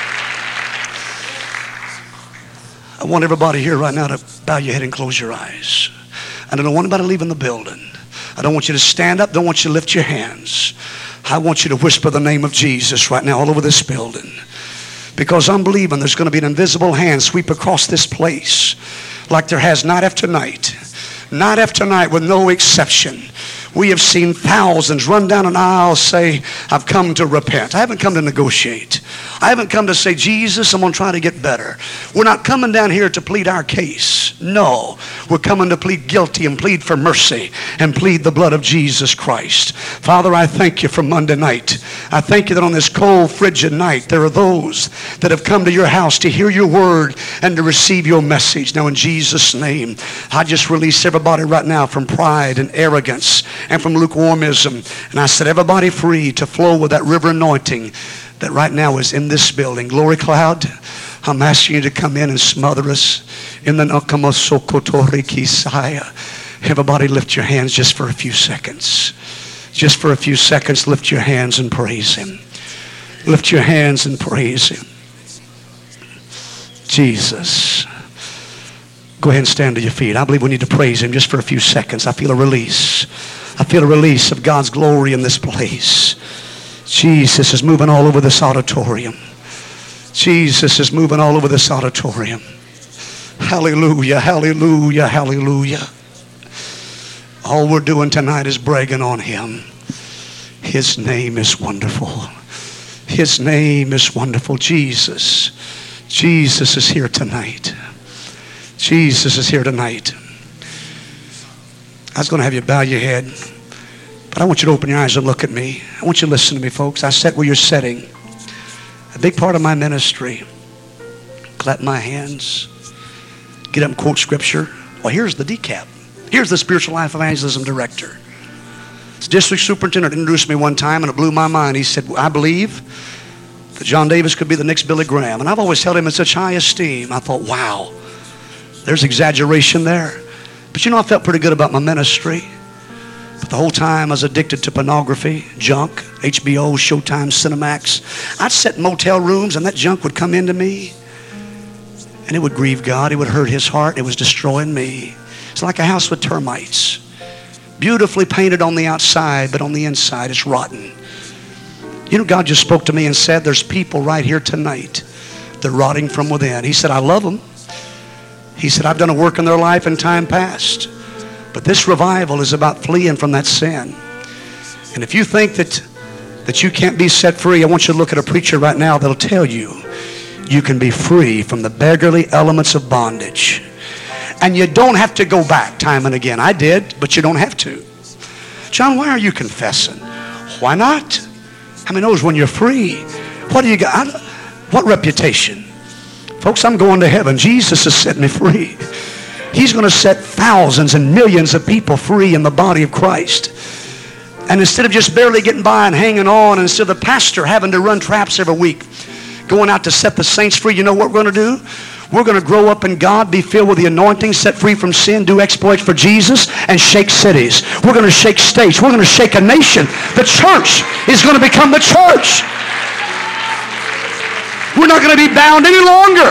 I want everybody here right now to bow your head and close your eyes. I don't want anybody leaving the building. I don't want you to stand up. Don't want you to lift your hands. I want you to whisper the name of Jesus right now all over this building. Because I'm believing there's going to be an invisible hand sweep across this place like there has night after night. Night after night with no exception. We have seen thousands run down an aisle say, I've come to repent. I haven't come to negotiate. I haven't come to say, Jesus, I'm going to try to get better. We're not coming down here to plead our case. No. We're coming to plead guilty and plead for mercy and plead the blood of Jesus Christ. Father, I thank you for Monday night. I thank you that on this cold, frigid night, there are those that have come to your house to hear your word and to receive your message. Now in Jesus' name, I just release everybody right now from pride and arrogance and from lukewarmism. And I set everybody free to flow with that river anointing that right now is in this building. Glory cloud, I'm asking you to come in and smother us in the Nakamosokotori Kisaya. Everybody lift your hands just for a few seconds. Just for a few seconds, lift your hands and praise him. Lift your hands and praise him. Jesus. Go ahead and stand to your feet. I believe we need to praise him just for a few seconds. I feel a release. I feel a release of God's glory in this place. Jesus is moving all over this auditorium. Jesus is moving all over this auditorium. Hallelujah, hallelujah, hallelujah. All we're doing tonight is bragging on him. His name is wonderful. His name is wonderful. Jesus. Jesus is here tonight. Jesus is here tonight. I was going to have you bow your head, but I want you to open your eyes and look at me. I want you to listen to me, folks. I sat where you're sitting. A big part of my ministry, clap my hands, get up and quote scripture. Well, here's the decap. Here's the spiritual life evangelism director. The district superintendent introduced me one time, and it blew my mind. He said, I believe that John Davis could be the next Billy Graham. And I've always held him in such high esteem. I thought, wow, there's exaggeration there. But you know, I felt pretty good about my ministry. But the whole time I was addicted to pornography, junk, HBO, Showtime, Cinemax. I'd sit in motel rooms and that junk would come into me. And it would grieve God. It would hurt his heart. It was destroying me. It's like a house with termites. Beautifully painted on the outside, but on the inside it's rotten. You know, God just spoke to me and said, there's people right here tonight. They're rotting from within. He said, I love them. He said, I've done a work in their life in time past. But this revival is about fleeing from that sin. And if you think that you can't be set free, I want you to look at a preacher right now that'll tell you you can be free from the beggarly elements of bondage. And you don't have to go back time and again. I did, but you don't have to. John, why are you confessing? Why not? How many knows when you're free? What do you got? What reputation? Folks, I'm going to heaven. Jesus has set me free. He's going to set thousands and millions of people free in the body of Christ. And instead of just barely getting by and hanging on, and instead of the pastor having to run traps every week, going out to set the saints free, you know what we're going to do? We're going to grow up in God, be filled with the anointing, set free from sin, do exploits for Jesus, and shake cities. We're going to shake states. We're going to shake a nation. The church is going to become the church. We're not going to be bound any longer.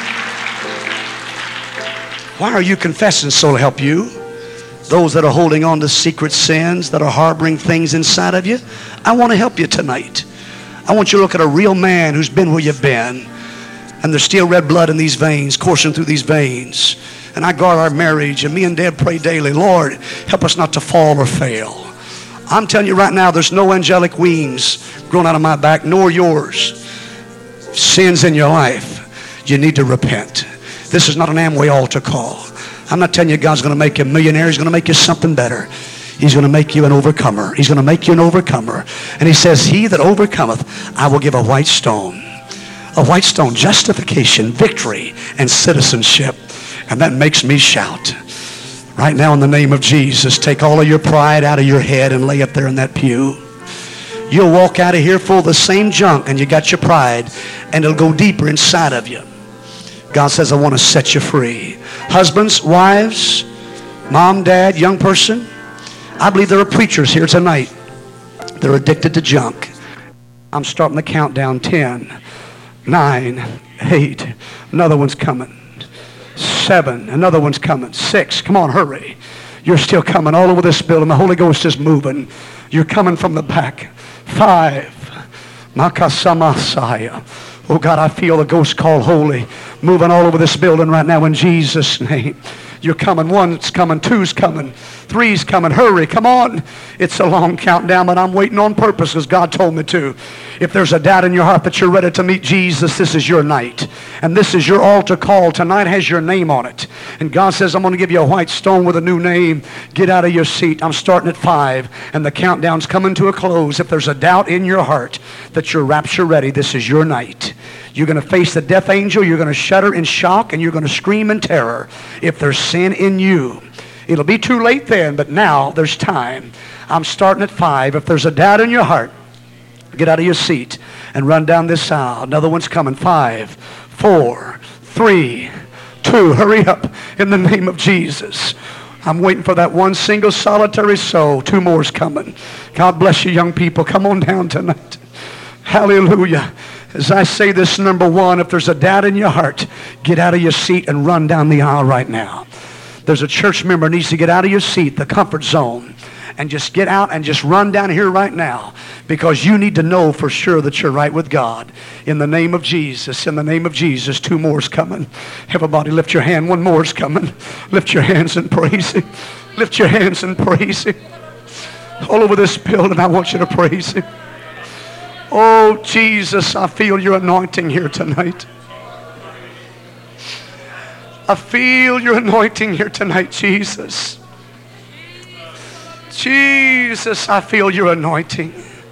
Why are you confessing? So to help you. Those that are holding on to secret sins, that are harboring things inside of you, I want to help you tonight. I want you to look at a real man who's been where you've been. And there's still red blood in these veins, coursing through these veins. And I guard our marriage. And me and Deb pray daily, Lord, help us not to fall or fail. I'm telling you right now, there's no angelic wings growing out of my back, nor yours. Sins in your life, you need to repent. This is not an Amway altar call. I'm not telling you God's going to make you a millionaire. He's going to make you something better. He's going to make you an overcomer. He's going to make you an overcomer. And he says, he that overcometh, I will give a white stone. A white stone, justification, victory, and citizenship. And that makes me shout. Right now in the name of Jesus, take all of your pride out of your head and lay it there in that pew. You'll walk out of here full of the same junk, and you got your pride, and it'll go deeper inside of you. God says, I want to set you free. Husbands, wives, mom, dad, young person, I believe there are preachers here tonight. They're addicted to junk. I'm starting the countdown. 10, 9, 8. Another one's coming. 7. Another one's coming. 6. Come on, hurry. You're still coming all over this building. The Holy Ghost is moving. You're coming from the back. 5. Makasamasaya. Oh God, I feel the ghost called holy moving all over this building right now in Jesus' name. You're coming. 1's coming. 2's coming. 3's coming. Hurry. Come on. It's a long countdown, but I'm waiting on purpose because God told me to. If there's a doubt in your heart that you're ready to meet Jesus, this is your night. And this is your altar call. Tonight has your name on it. And God says, I'm going to give you a white stone with a new name. Get out of your seat. I'm starting at 5. And the countdown's coming to a close. If there's a doubt in your heart that you're rapture ready, this is your night. You're going to face the death angel. You're going to shudder in shock. And you're going to scream in terror. If there's sin in you, it'll be too late then, but now there's time. I'm starting at 5. If there's a doubt in your heart, get out of your seat and run down this aisle. Another one's coming. 5, 4, 3, 2. Hurry up in the name of Jesus. I'm waiting for that one single solitary soul. 2 more's coming. God bless you, young people. Come on down tonight. Hallelujah. As I say this, number 1, if there's a doubt in your heart, get out of your seat and run down the aisle right now. There's a church member needs to get out of your seat, the comfort zone, and just get out and just run down here right now, because you need to know for sure that you're right with God. In the name of Jesus, in the name of Jesus. 2 more's coming. Everybody lift your hand. 1 more's coming. Lift your hands and praise Him. Lift your hands and praise Him. All over this building, I want you to praise Him. Oh, Jesus, I feel your anointing here tonight. I feel your anointing here tonight, Jesus. Jesus, I feel your anointing.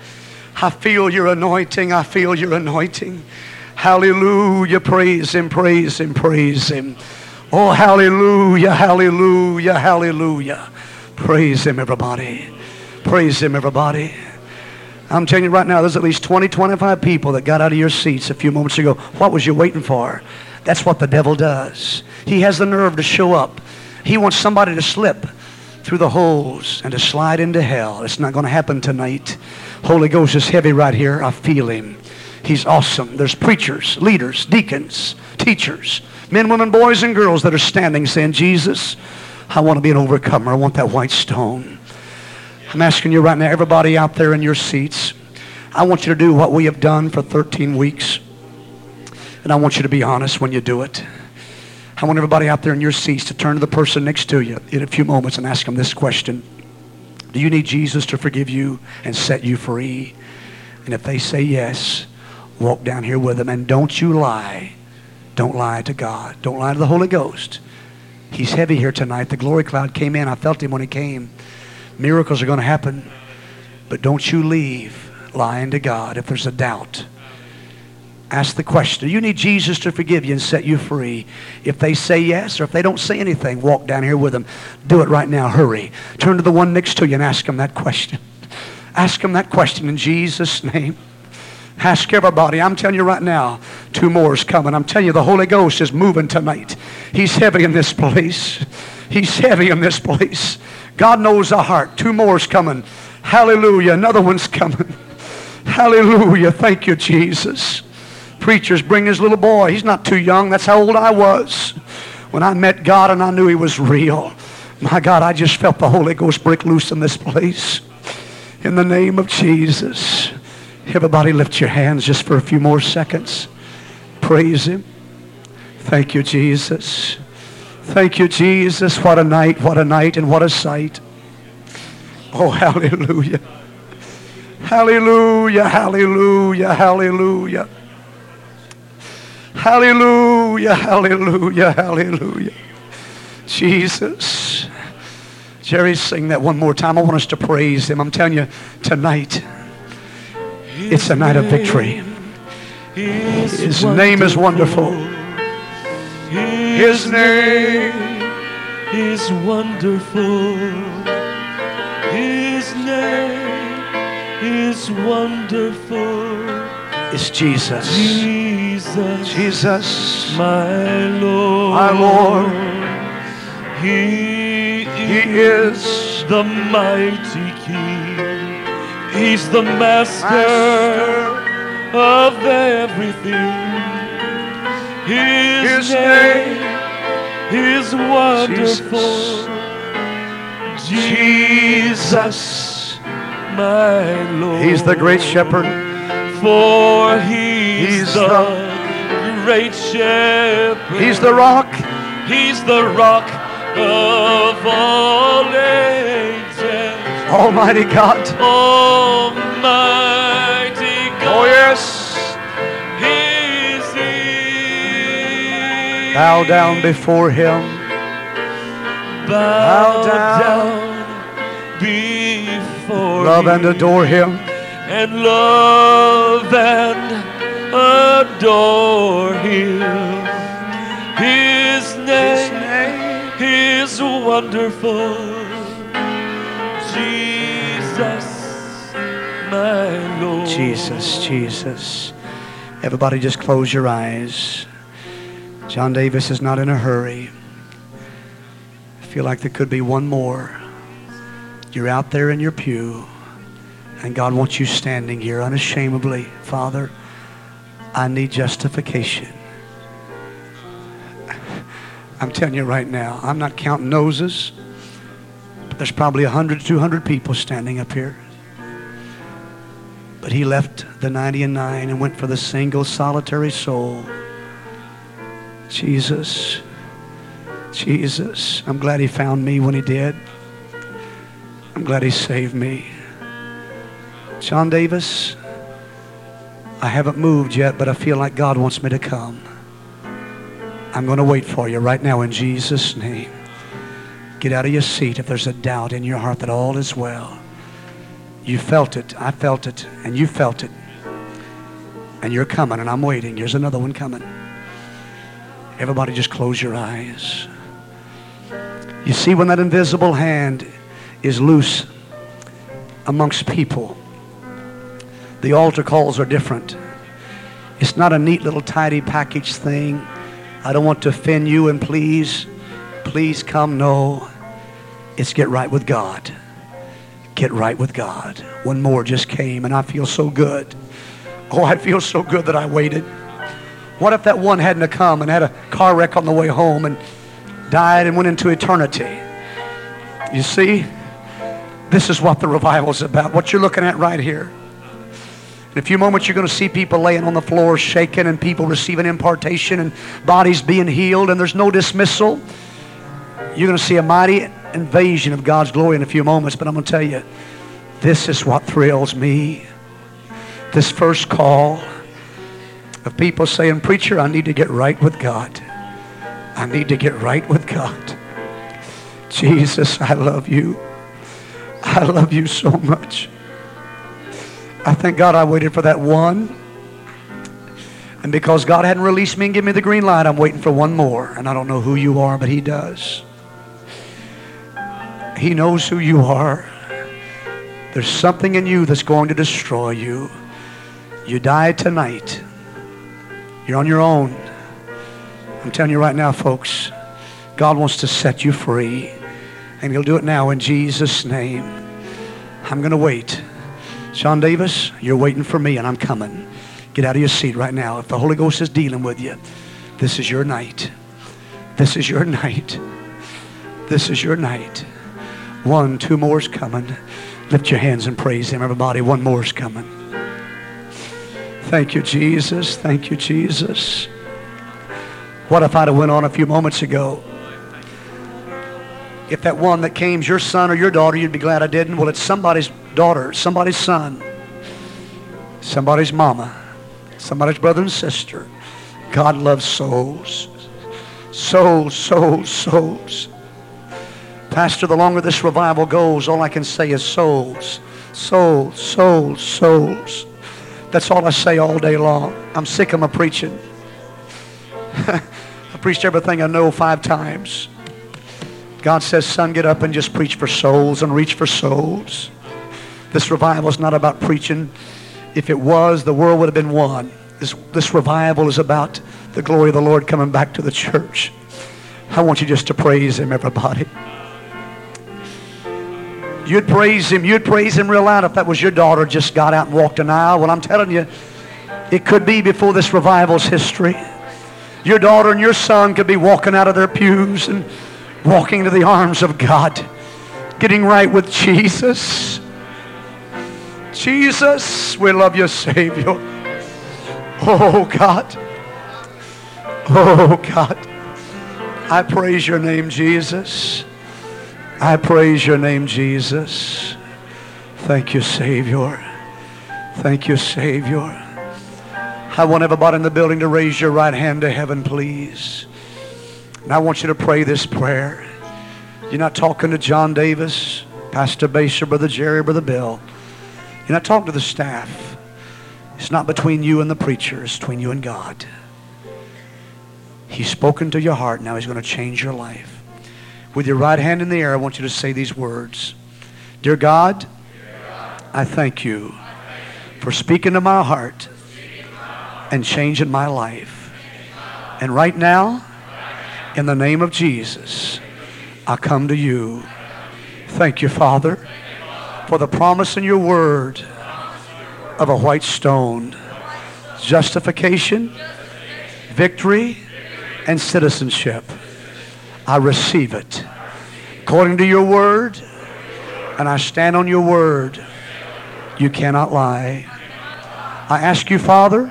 I feel your anointing. I feel your anointing. Hallelujah. Praise Him, praise Him, praise Him. Oh, hallelujah, hallelujah, hallelujah. Praise Him, everybody. Praise Him, everybody. I'm telling you right now, there's at least 20, 25 people that got out of your seats a few moments ago. What was you waiting for? That's what the devil does. He has the nerve to show up. He wants somebody to slip through the holes and to slide into hell. It's not going to happen tonight. Holy Ghost is heavy right here. I feel Him. He's awesome. There's preachers, leaders, deacons, teachers, men, women, boys, and girls that are standing saying, Jesus, I want to be an overcomer. I want that white stone. I'm asking you right now, everybody out there in your seats, I want you to do what we have done for 13 weeks. And I want you to be honest when you do it. I want everybody out there in your seats to turn to the person next to you in a few moments and ask them this question. Do you need Jesus to forgive you and set you free? And if they say yes, walk down here with them. And don't you lie. Don't lie to God. Don't lie to the Holy Ghost. He's heavy here tonight. The glory cloud came in. I felt Him when He came. Miracles are going to happen. But don't you leave lying to God. If there's a doubt, ask the question. Do you need Jesus to forgive you and set you free? If they say yes, or if they don't say anything, walk down here with them. Do it right now. Hurry. Turn to the one next to you and ask him that question. Ask him that question in Jesus' name. Ask everybody. I'm telling you right now, 2 more is coming. I'm telling you, the Holy Ghost is moving tonight. He's heavy in this place. He's heavy in this place. God knows our heart. 2 more is coming. Hallelujah. Another one's coming. Hallelujah. Thank you, Jesus. Preachers, bring his little boy. He's not too young. That's how old I was when I met God and I knew He was real. My God, I just felt the Holy Ghost break loose in this place. In the name of Jesus. Everybody lift your hands just for a few more seconds. Praise Him. Thank you, Jesus. Thank you, Jesus. What a night, and what a sight. Oh, hallelujah. Hallelujah, hallelujah, hallelujah. Hallelujah, hallelujah, hallelujah. Jesus. Jerry, sing that one more time. I want us to praise Him. I'm telling you, tonight, it's a night of victory. His name is wonderful. His name is wonderful. His name is wonderful. It's Jesus. Jesus, my Lord. My Lord. He is the mighty King. He's the master of everything. His name is wonderful. Jesus, my Lord. He's the great shepherd. For He's the great shepherd. He's the rock. He's the rock of all ages. Almighty God. Almighty God. Oh yes. Bow down before Him. Bow down before Love and adore Him. And love and adore Him. His name is wonderful. Jesus, my Lord. Jesus, Jesus. Everybody just close your eyes. John Davis is not in a hurry. I feel like there could be one more. You're out there in your pew, and God wants you standing here unashamedly. Father, I need justification. I'm telling you right now, I'm not counting noses, but there's probably 100, 200 people standing up here. But He left the 99 and went for the single solitary soul. Jesus, Jesus, I'm glad He found me when He did. I'm glad He saved me. John Davis, I haven't moved yet, but I feel like God wants me to come. I'm going to wait for you right now in Jesus' name. Get out of your seat if there's a doubt in your heart that all is well. You felt it, I felt it, and you felt it. And you're coming, and I'm waiting. Here's another one coming. Everybody just close your eyes. You see, when that invisible hand is loose amongst people, the altar calls are different. It's not a neat little tidy package thing. I don't want to offend you, and please come. No, it's get right with God. Get right with God. One more just came, and I feel so good. Oh, I feel so good that I waited. What if that one hadn't come and had a car wreck on the way home and died and went into eternity? You see, this is what the revival is about. What you're looking at right here. In a few moments, you're going to see people laying on the floor shaking, and people receiving impartation, and bodies being healed, and there's no dismissal. You're going to see a mighty invasion of God's glory in a few moments. But I'm going to tell you, this is what thrills me. This first call of people saying, "Preacher, I need to get right with God. I need to get right with God." Jesus, I love you. I love you so much. I thank God I waited for that one. And because God hadn't released me and given me the green light, I'm waiting for one more. And I don't know who you are, but He does. He knows who you are. There's something in you that's going to destroy you. You died tonight. You're on your own. I'm telling you right now, folks, God wants to set you free. And He'll do it now in Jesus' name. I'm going to wait. John Davis, you're waiting for me, and I'm coming. Get out of your seat right now. If the Holy Ghost is dealing with you, this is your night. This is your night. This is your night. One, two more is coming. Lift your hands and praise Him, everybody. One more is coming. Thank you, Jesus. Thank you, Jesus. What if I'd have went on a few moments ago If that one that came's your son or your daughter, you'd be glad I didn't. Well, it's somebody's daughter, somebody's son, somebody's mama, somebody's brother and sister. God loves souls. Souls, souls, souls. Pastor, the longer this revival goes, all I can say is souls. Souls, souls, souls. That's all I say all day long. I'm sick of my preaching. I preached everything I know 5 times. God says, son, get up and just preach for souls and reach for souls. This revival is not about preaching. If it was, the world would have been won. This revival is about the glory of the Lord coming back to the church. I want you just to praise Him, everybody. You'd praise Him real loud if that was your daughter just got out and walked an aisle. Well, I'm telling you, it could be before this revival's history. Your daughter and your son could be walking out of their pews and walking into the arms of God, getting right with Jesus. Jesus, we love you, Savior. Oh, God. Oh, God. I praise your name, Jesus. I praise your name, Jesus. Thank you, Savior. Thank you, Savior. I want everybody in the building to raise your right hand to heaven, please. And I want you to pray this prayer. You're not talking to John Davis, Pastor Baser, Brother Jerry, Brother Bill. You're not talking to the staff. It's not between you and the preacher. It's between you and God. He's spoken to your heart. Now He's going to change your life. With your right hand in the air, I want you to say these words. Dear God, I thank you for speaking to my heart and changing my life. And right now, in the name of Jesus, I come to you. Thank you, Father, for the promise in your word of a white stone, justification, victory, and citizenship. I receive it according to your word, and I stand on your word. You cannot lie. I ask you, Father,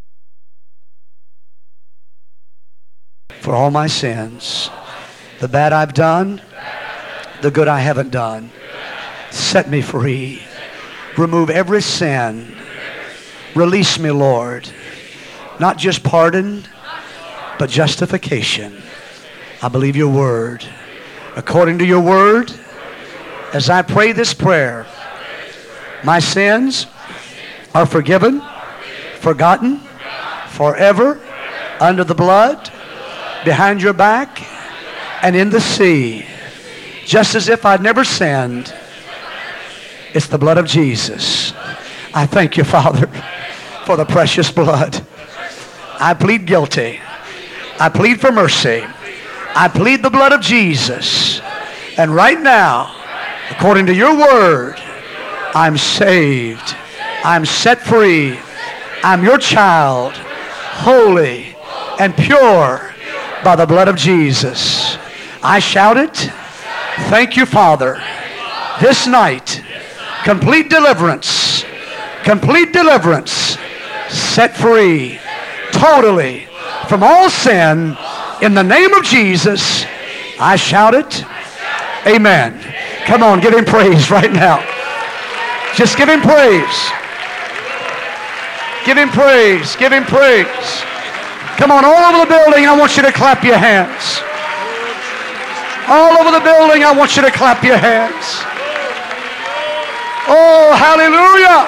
for all my sins, the bad I've done, the good I haven't done. Set me free. Remove every sin. Release me, Lord. Not just pardon, but justification. I believe your word. According to your word, as I pray this prayer, my sins are forgiven, forgotten, forever, under the blood, behind your back, and in the sea. Just as if I'd never sinned. It's the blood of Jesus. I thank you, Father, for the precious blood. I plead guilty. I plead for mercy. I plead the blood of Jesus. And right now, according to your word, I'm saved. I'm set free. I'm your child, holy and pure by the blood of Jesus. I shout it. Thank you, Father. This night, complete deliverance, set free, totally from all sin. In the name of Jesus, I shout it. Amen. Come on, give Him praise right now. Just give Him praise. Give Him praise. Give Him praise. Come on, all over the building, I want you to clap your hands. All over the building, I want you to clap your hands. Oh, hallelujah.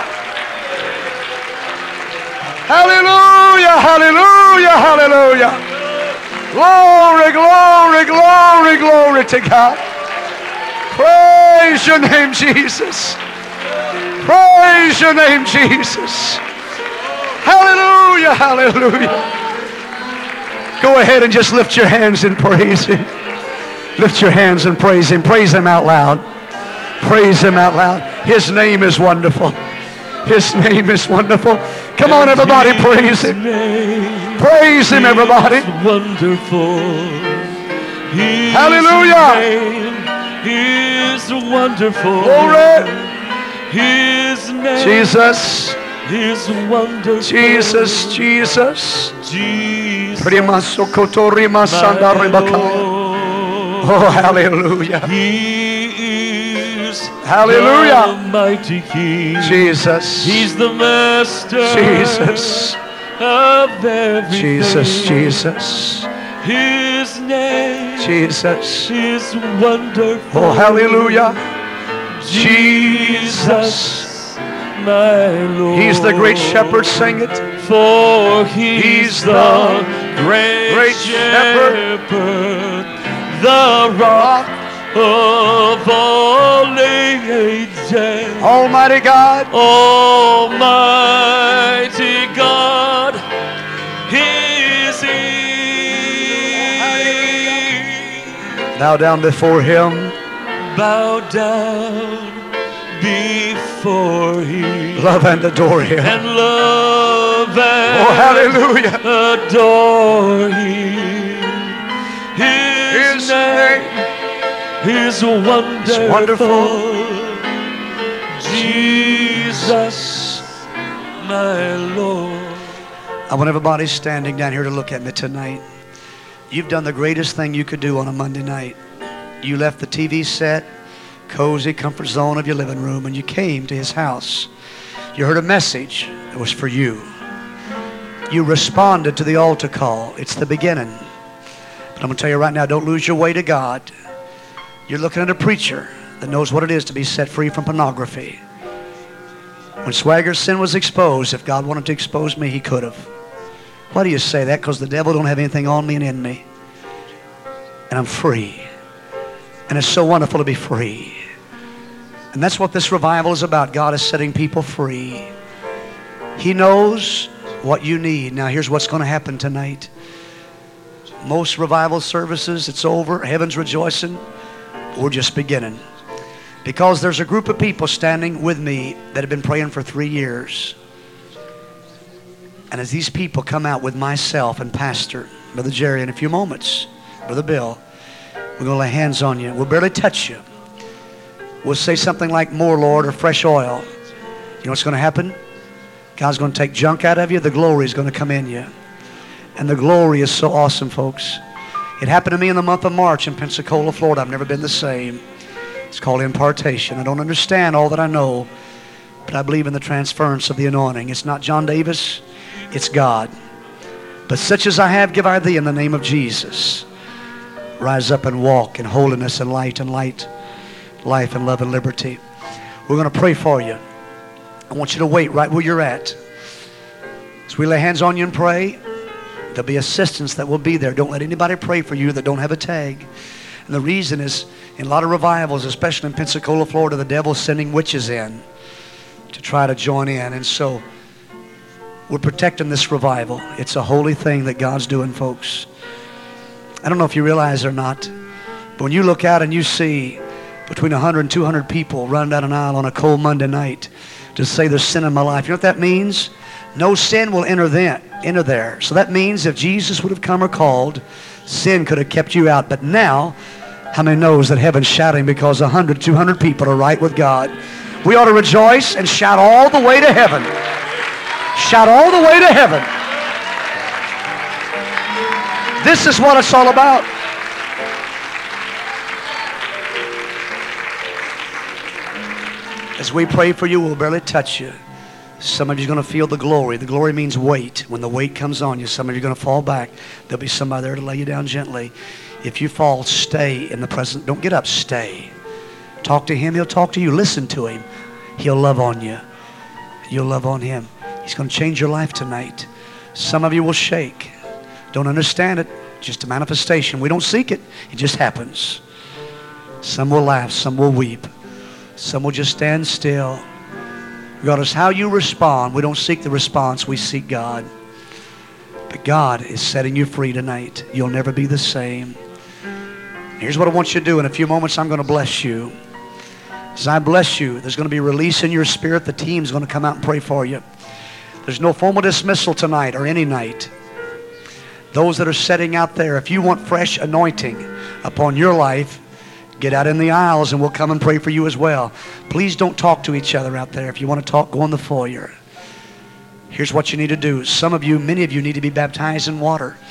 Hallelujah, hallelujah, hallelujah. Glory, glory, glory, glory to God. Praise your name, Jesus. Praise your name, Jesus. Hallelujah, hallelujah. Go ahead and just lift your hands and praise Him. Lift your hands and praise Him. Praise Him out loud. Praise Him out loud. His name is wonderful. His name is wonderful. Come on, everybody, praise Him. Praise Him, everybody. Wonderful. Hallelujah. He is wonderful. Glory. His name Jesus. is wonderful. Jesus, Jesus. Jesus. Prima sokotori masanda rebaka. Oh, hallelujah. He is Hallelujah. the mighty King. Jesus. He's the master Jesus. of everything. Jesus. Jesus. His name Jesus. is wonderful. Oh, hallelujah. Jesus, my Lord. He's the great shepherd. Sing it. For he's the great shepherd. shepherd, the rock of all ages. Almighty God. Almighty God is He. Bow down before Him. Bow down before Him. Love and adore Him. And love and Oh, hallelujah. adore Him. His name is wonderful. wonderful. Jesus, my Lord. I want everybody standing down here to look at me tonight. You've done the greatest thing you could do on a Monday night. You left the TV set, cozy comfort zone of your living room, and you came to His house. You heard a message that was for you. You responded to the altar call. It's the beginning. But I'm going to tell you right now, don't lose your way to God. You're looking at a preacher that knows what it is to be set free from pornography. When Swagger's sin was exposed, if God wanted to expose me, He could have. Why do you say that? Because the devil don't have anything on me and in me. And I'm free. And it's so wonderful to be free. And that's what this revival is about. God is setting people free. He knows what you need. Now here's what's going to happen tonight. Most revival services, it's over. Heaven's rejoicing. We're just beginning. Because there's a group of people standing with me that have been praying for 3 years. And as these people come out with myself and Pastor, Brother Jerry, in a few moments, Brother Bill, we're going to lay hands on you. We'll barely touch you. We'll say something like, more, Lord, or fresh oil. You know what's going to happen? God's going to take junk out of you. The glory is going to come in you. And the glory is so awesome, folks. It happened to me in the month of March in Pensacola, Florida. I've never been the same. It's called impartation. I don't understand all that I know, but I believe in the transference of the anointing. It's not John Davis. It's God. But such as I have, give I thee in the name of Jesus. Rise up and walk in holiness and light, life and love and liberty. We're going to pray for you. I want you to wait right where you're at. As we lay hands on you and pray, there'll be assistants that will be there. Don't let anybody pray for you that don't have a tag. And the reason is, in a lot of revivals, especially in Pensacola, Florida, the devil's sending witches in to try to join in. And so we're protecting this revival. It's a holy thing that God's doing, folks. I don't know if you realize it or not, but when you look out and you see between 100 and 200 people run down an aisle on a cold Monday night to say there's sin in my life, you know what that means? No sin will enter there. So that means if Jesus would have come or called, sin could have kept you out. But now, how many knows that heaven's shouting because 100, 200 people are right with God? We ought to rejoice and shout all the way to heaven. Shout all the way to heaven. This is what it's all about. As we pray for you, we'll barely touch you. Some of you are going to feel the glory. The glory means weight. When the weight comes on you, some of you are going to fall back. There'll be somebody there to lay you down gently. If you fall, stay in the presence. Don't get up, stay. Talk to Him. He'll talk to you. Listen to Him. He'll love on you. You'll love on Him. He's going to change your life tonight. Some of you will shake. Don't understand it. Just a manifestation. We don't seek it. It just happens. Some will laugh. Some will weep. Some will just stand still. Regardless how you respond, we don't seek the response. We seek God. But God is setting you free tonight. You'll never be the same. Here's what I want you to do. In a few moments, I'm going to bless you. As I bless you, there's going to be a release in your spirit. The team's going to come out and pray for you. There's no formal dismissal tonight or any night. Those that are sitting out there, if you want fresh anointing upon your life, get out in the aisles and we'll come and pray for you as well. Please don't talk to each other out there. If you want to talk, go in the foyer. Here's what you need to do. Some of you, many of you need to be baptized in water.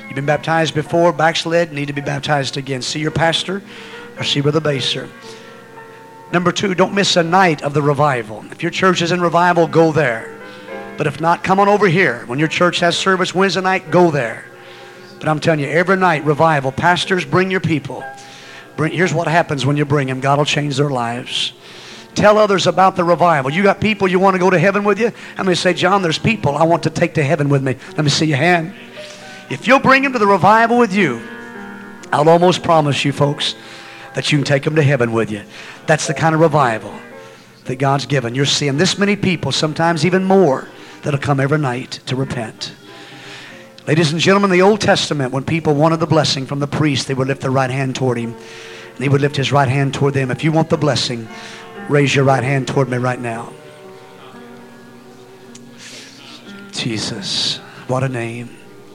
You've been baptized before, backslid, need to be baptized again. See your pastor or see Brother Baser. Number 2, don't miss a night of the revival. If your church is in revival, go there. But if not, come on over here. When your church has service Wednesday night, go there. But I'm telling you, every night, revival. Pastors, bring your people. Here's what happens when you bring them. God will change their lives. Tell others about the revival. You got people you want to go to heaven with you? How many say, John, there's people I want to take to heaven with me? Let me see your hand. If you'll bring them to the revival with you, I'll almost promise you, folks, that you can take them to heaven with you. That's the kind of revival that God's given. You're seeing this many people, sometimes even more, that'll come every night to repent. Ladies and gentlemen, in the Old Testament, when people wanted the blessing from the priest, they would lift their right hand toward him. And he would lift his right hand toward them. If you want the blessing, raise your right hand toward me right now. Jesus, what a name.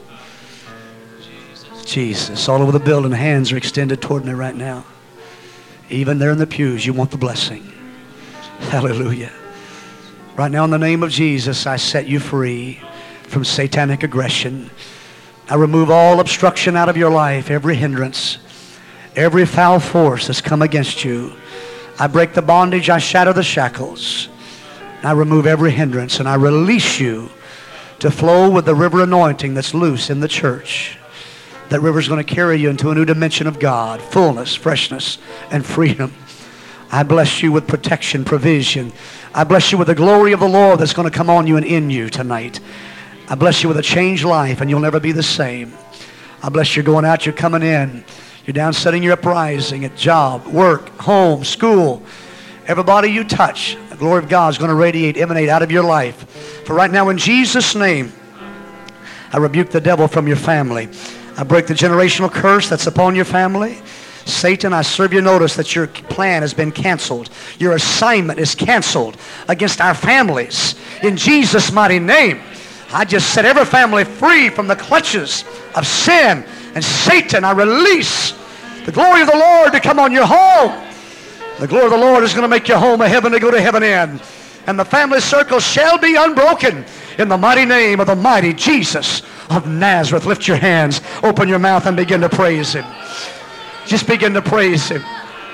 Jesus, all over the building, hands are extended toward me right now. Even there in the pews, you want the blessing. Hallelujah. Right now, in the name of Jesus, I set you free from satanic aggression. I remove all obstruction out of your life, every hindrance, every foul force that's come against you. I break the bondage, I shatter the shackles. I remove every hindrance, and I release you to flow with the river anointing that's loose in the church. That river's going to carry you into a new dimension of God, fullness, freshness, and freedom. I bless you with protection, provision. I bless you with the glory of the Lord that's going to come on you and in you tonight. I bless you with a changed life, and you'll never be the same. I bless you going out, you're coming in. You're down setting your uprising at job, work, home, school. Everybody you touch, the glory of God is going to radiate, emanate out of your life. For right now, in Jesus' name, I rebuke the devil from your family. I break the generational curse that's upon your family. Satan, I serve you notice that your plan has been canceled. Your assignment is canceled against our families. In Jesus' mighty name, I just set every family free from the clutches of sin and Satan. I release the glory of the Lord to come on your home. The glory of the Lord is going to make your home a heaven to go to heaven in. And the family circle shall be unbroken in the mighty name of the mighty Jesus of Nazareth. Lift your hands, open your mouth, and begin to praise Him. Just begin to praise Him.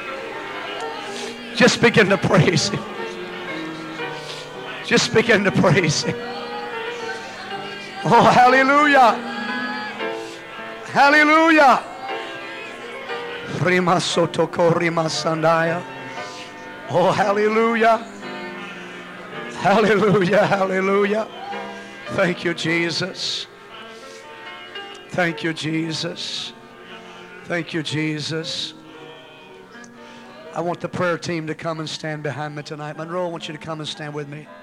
Just begin to praise Him. Just begin to praise Him. Oh, hallelujah. Hallelujah. Oh, hallelujah. Hallelujah. Hallelujah. Thank you, Jesus. Thank you, Jesus. Thank you, Jesus. I want the prayer team to come and stand behind me tonight. Monroe, I want you to come and stand with me.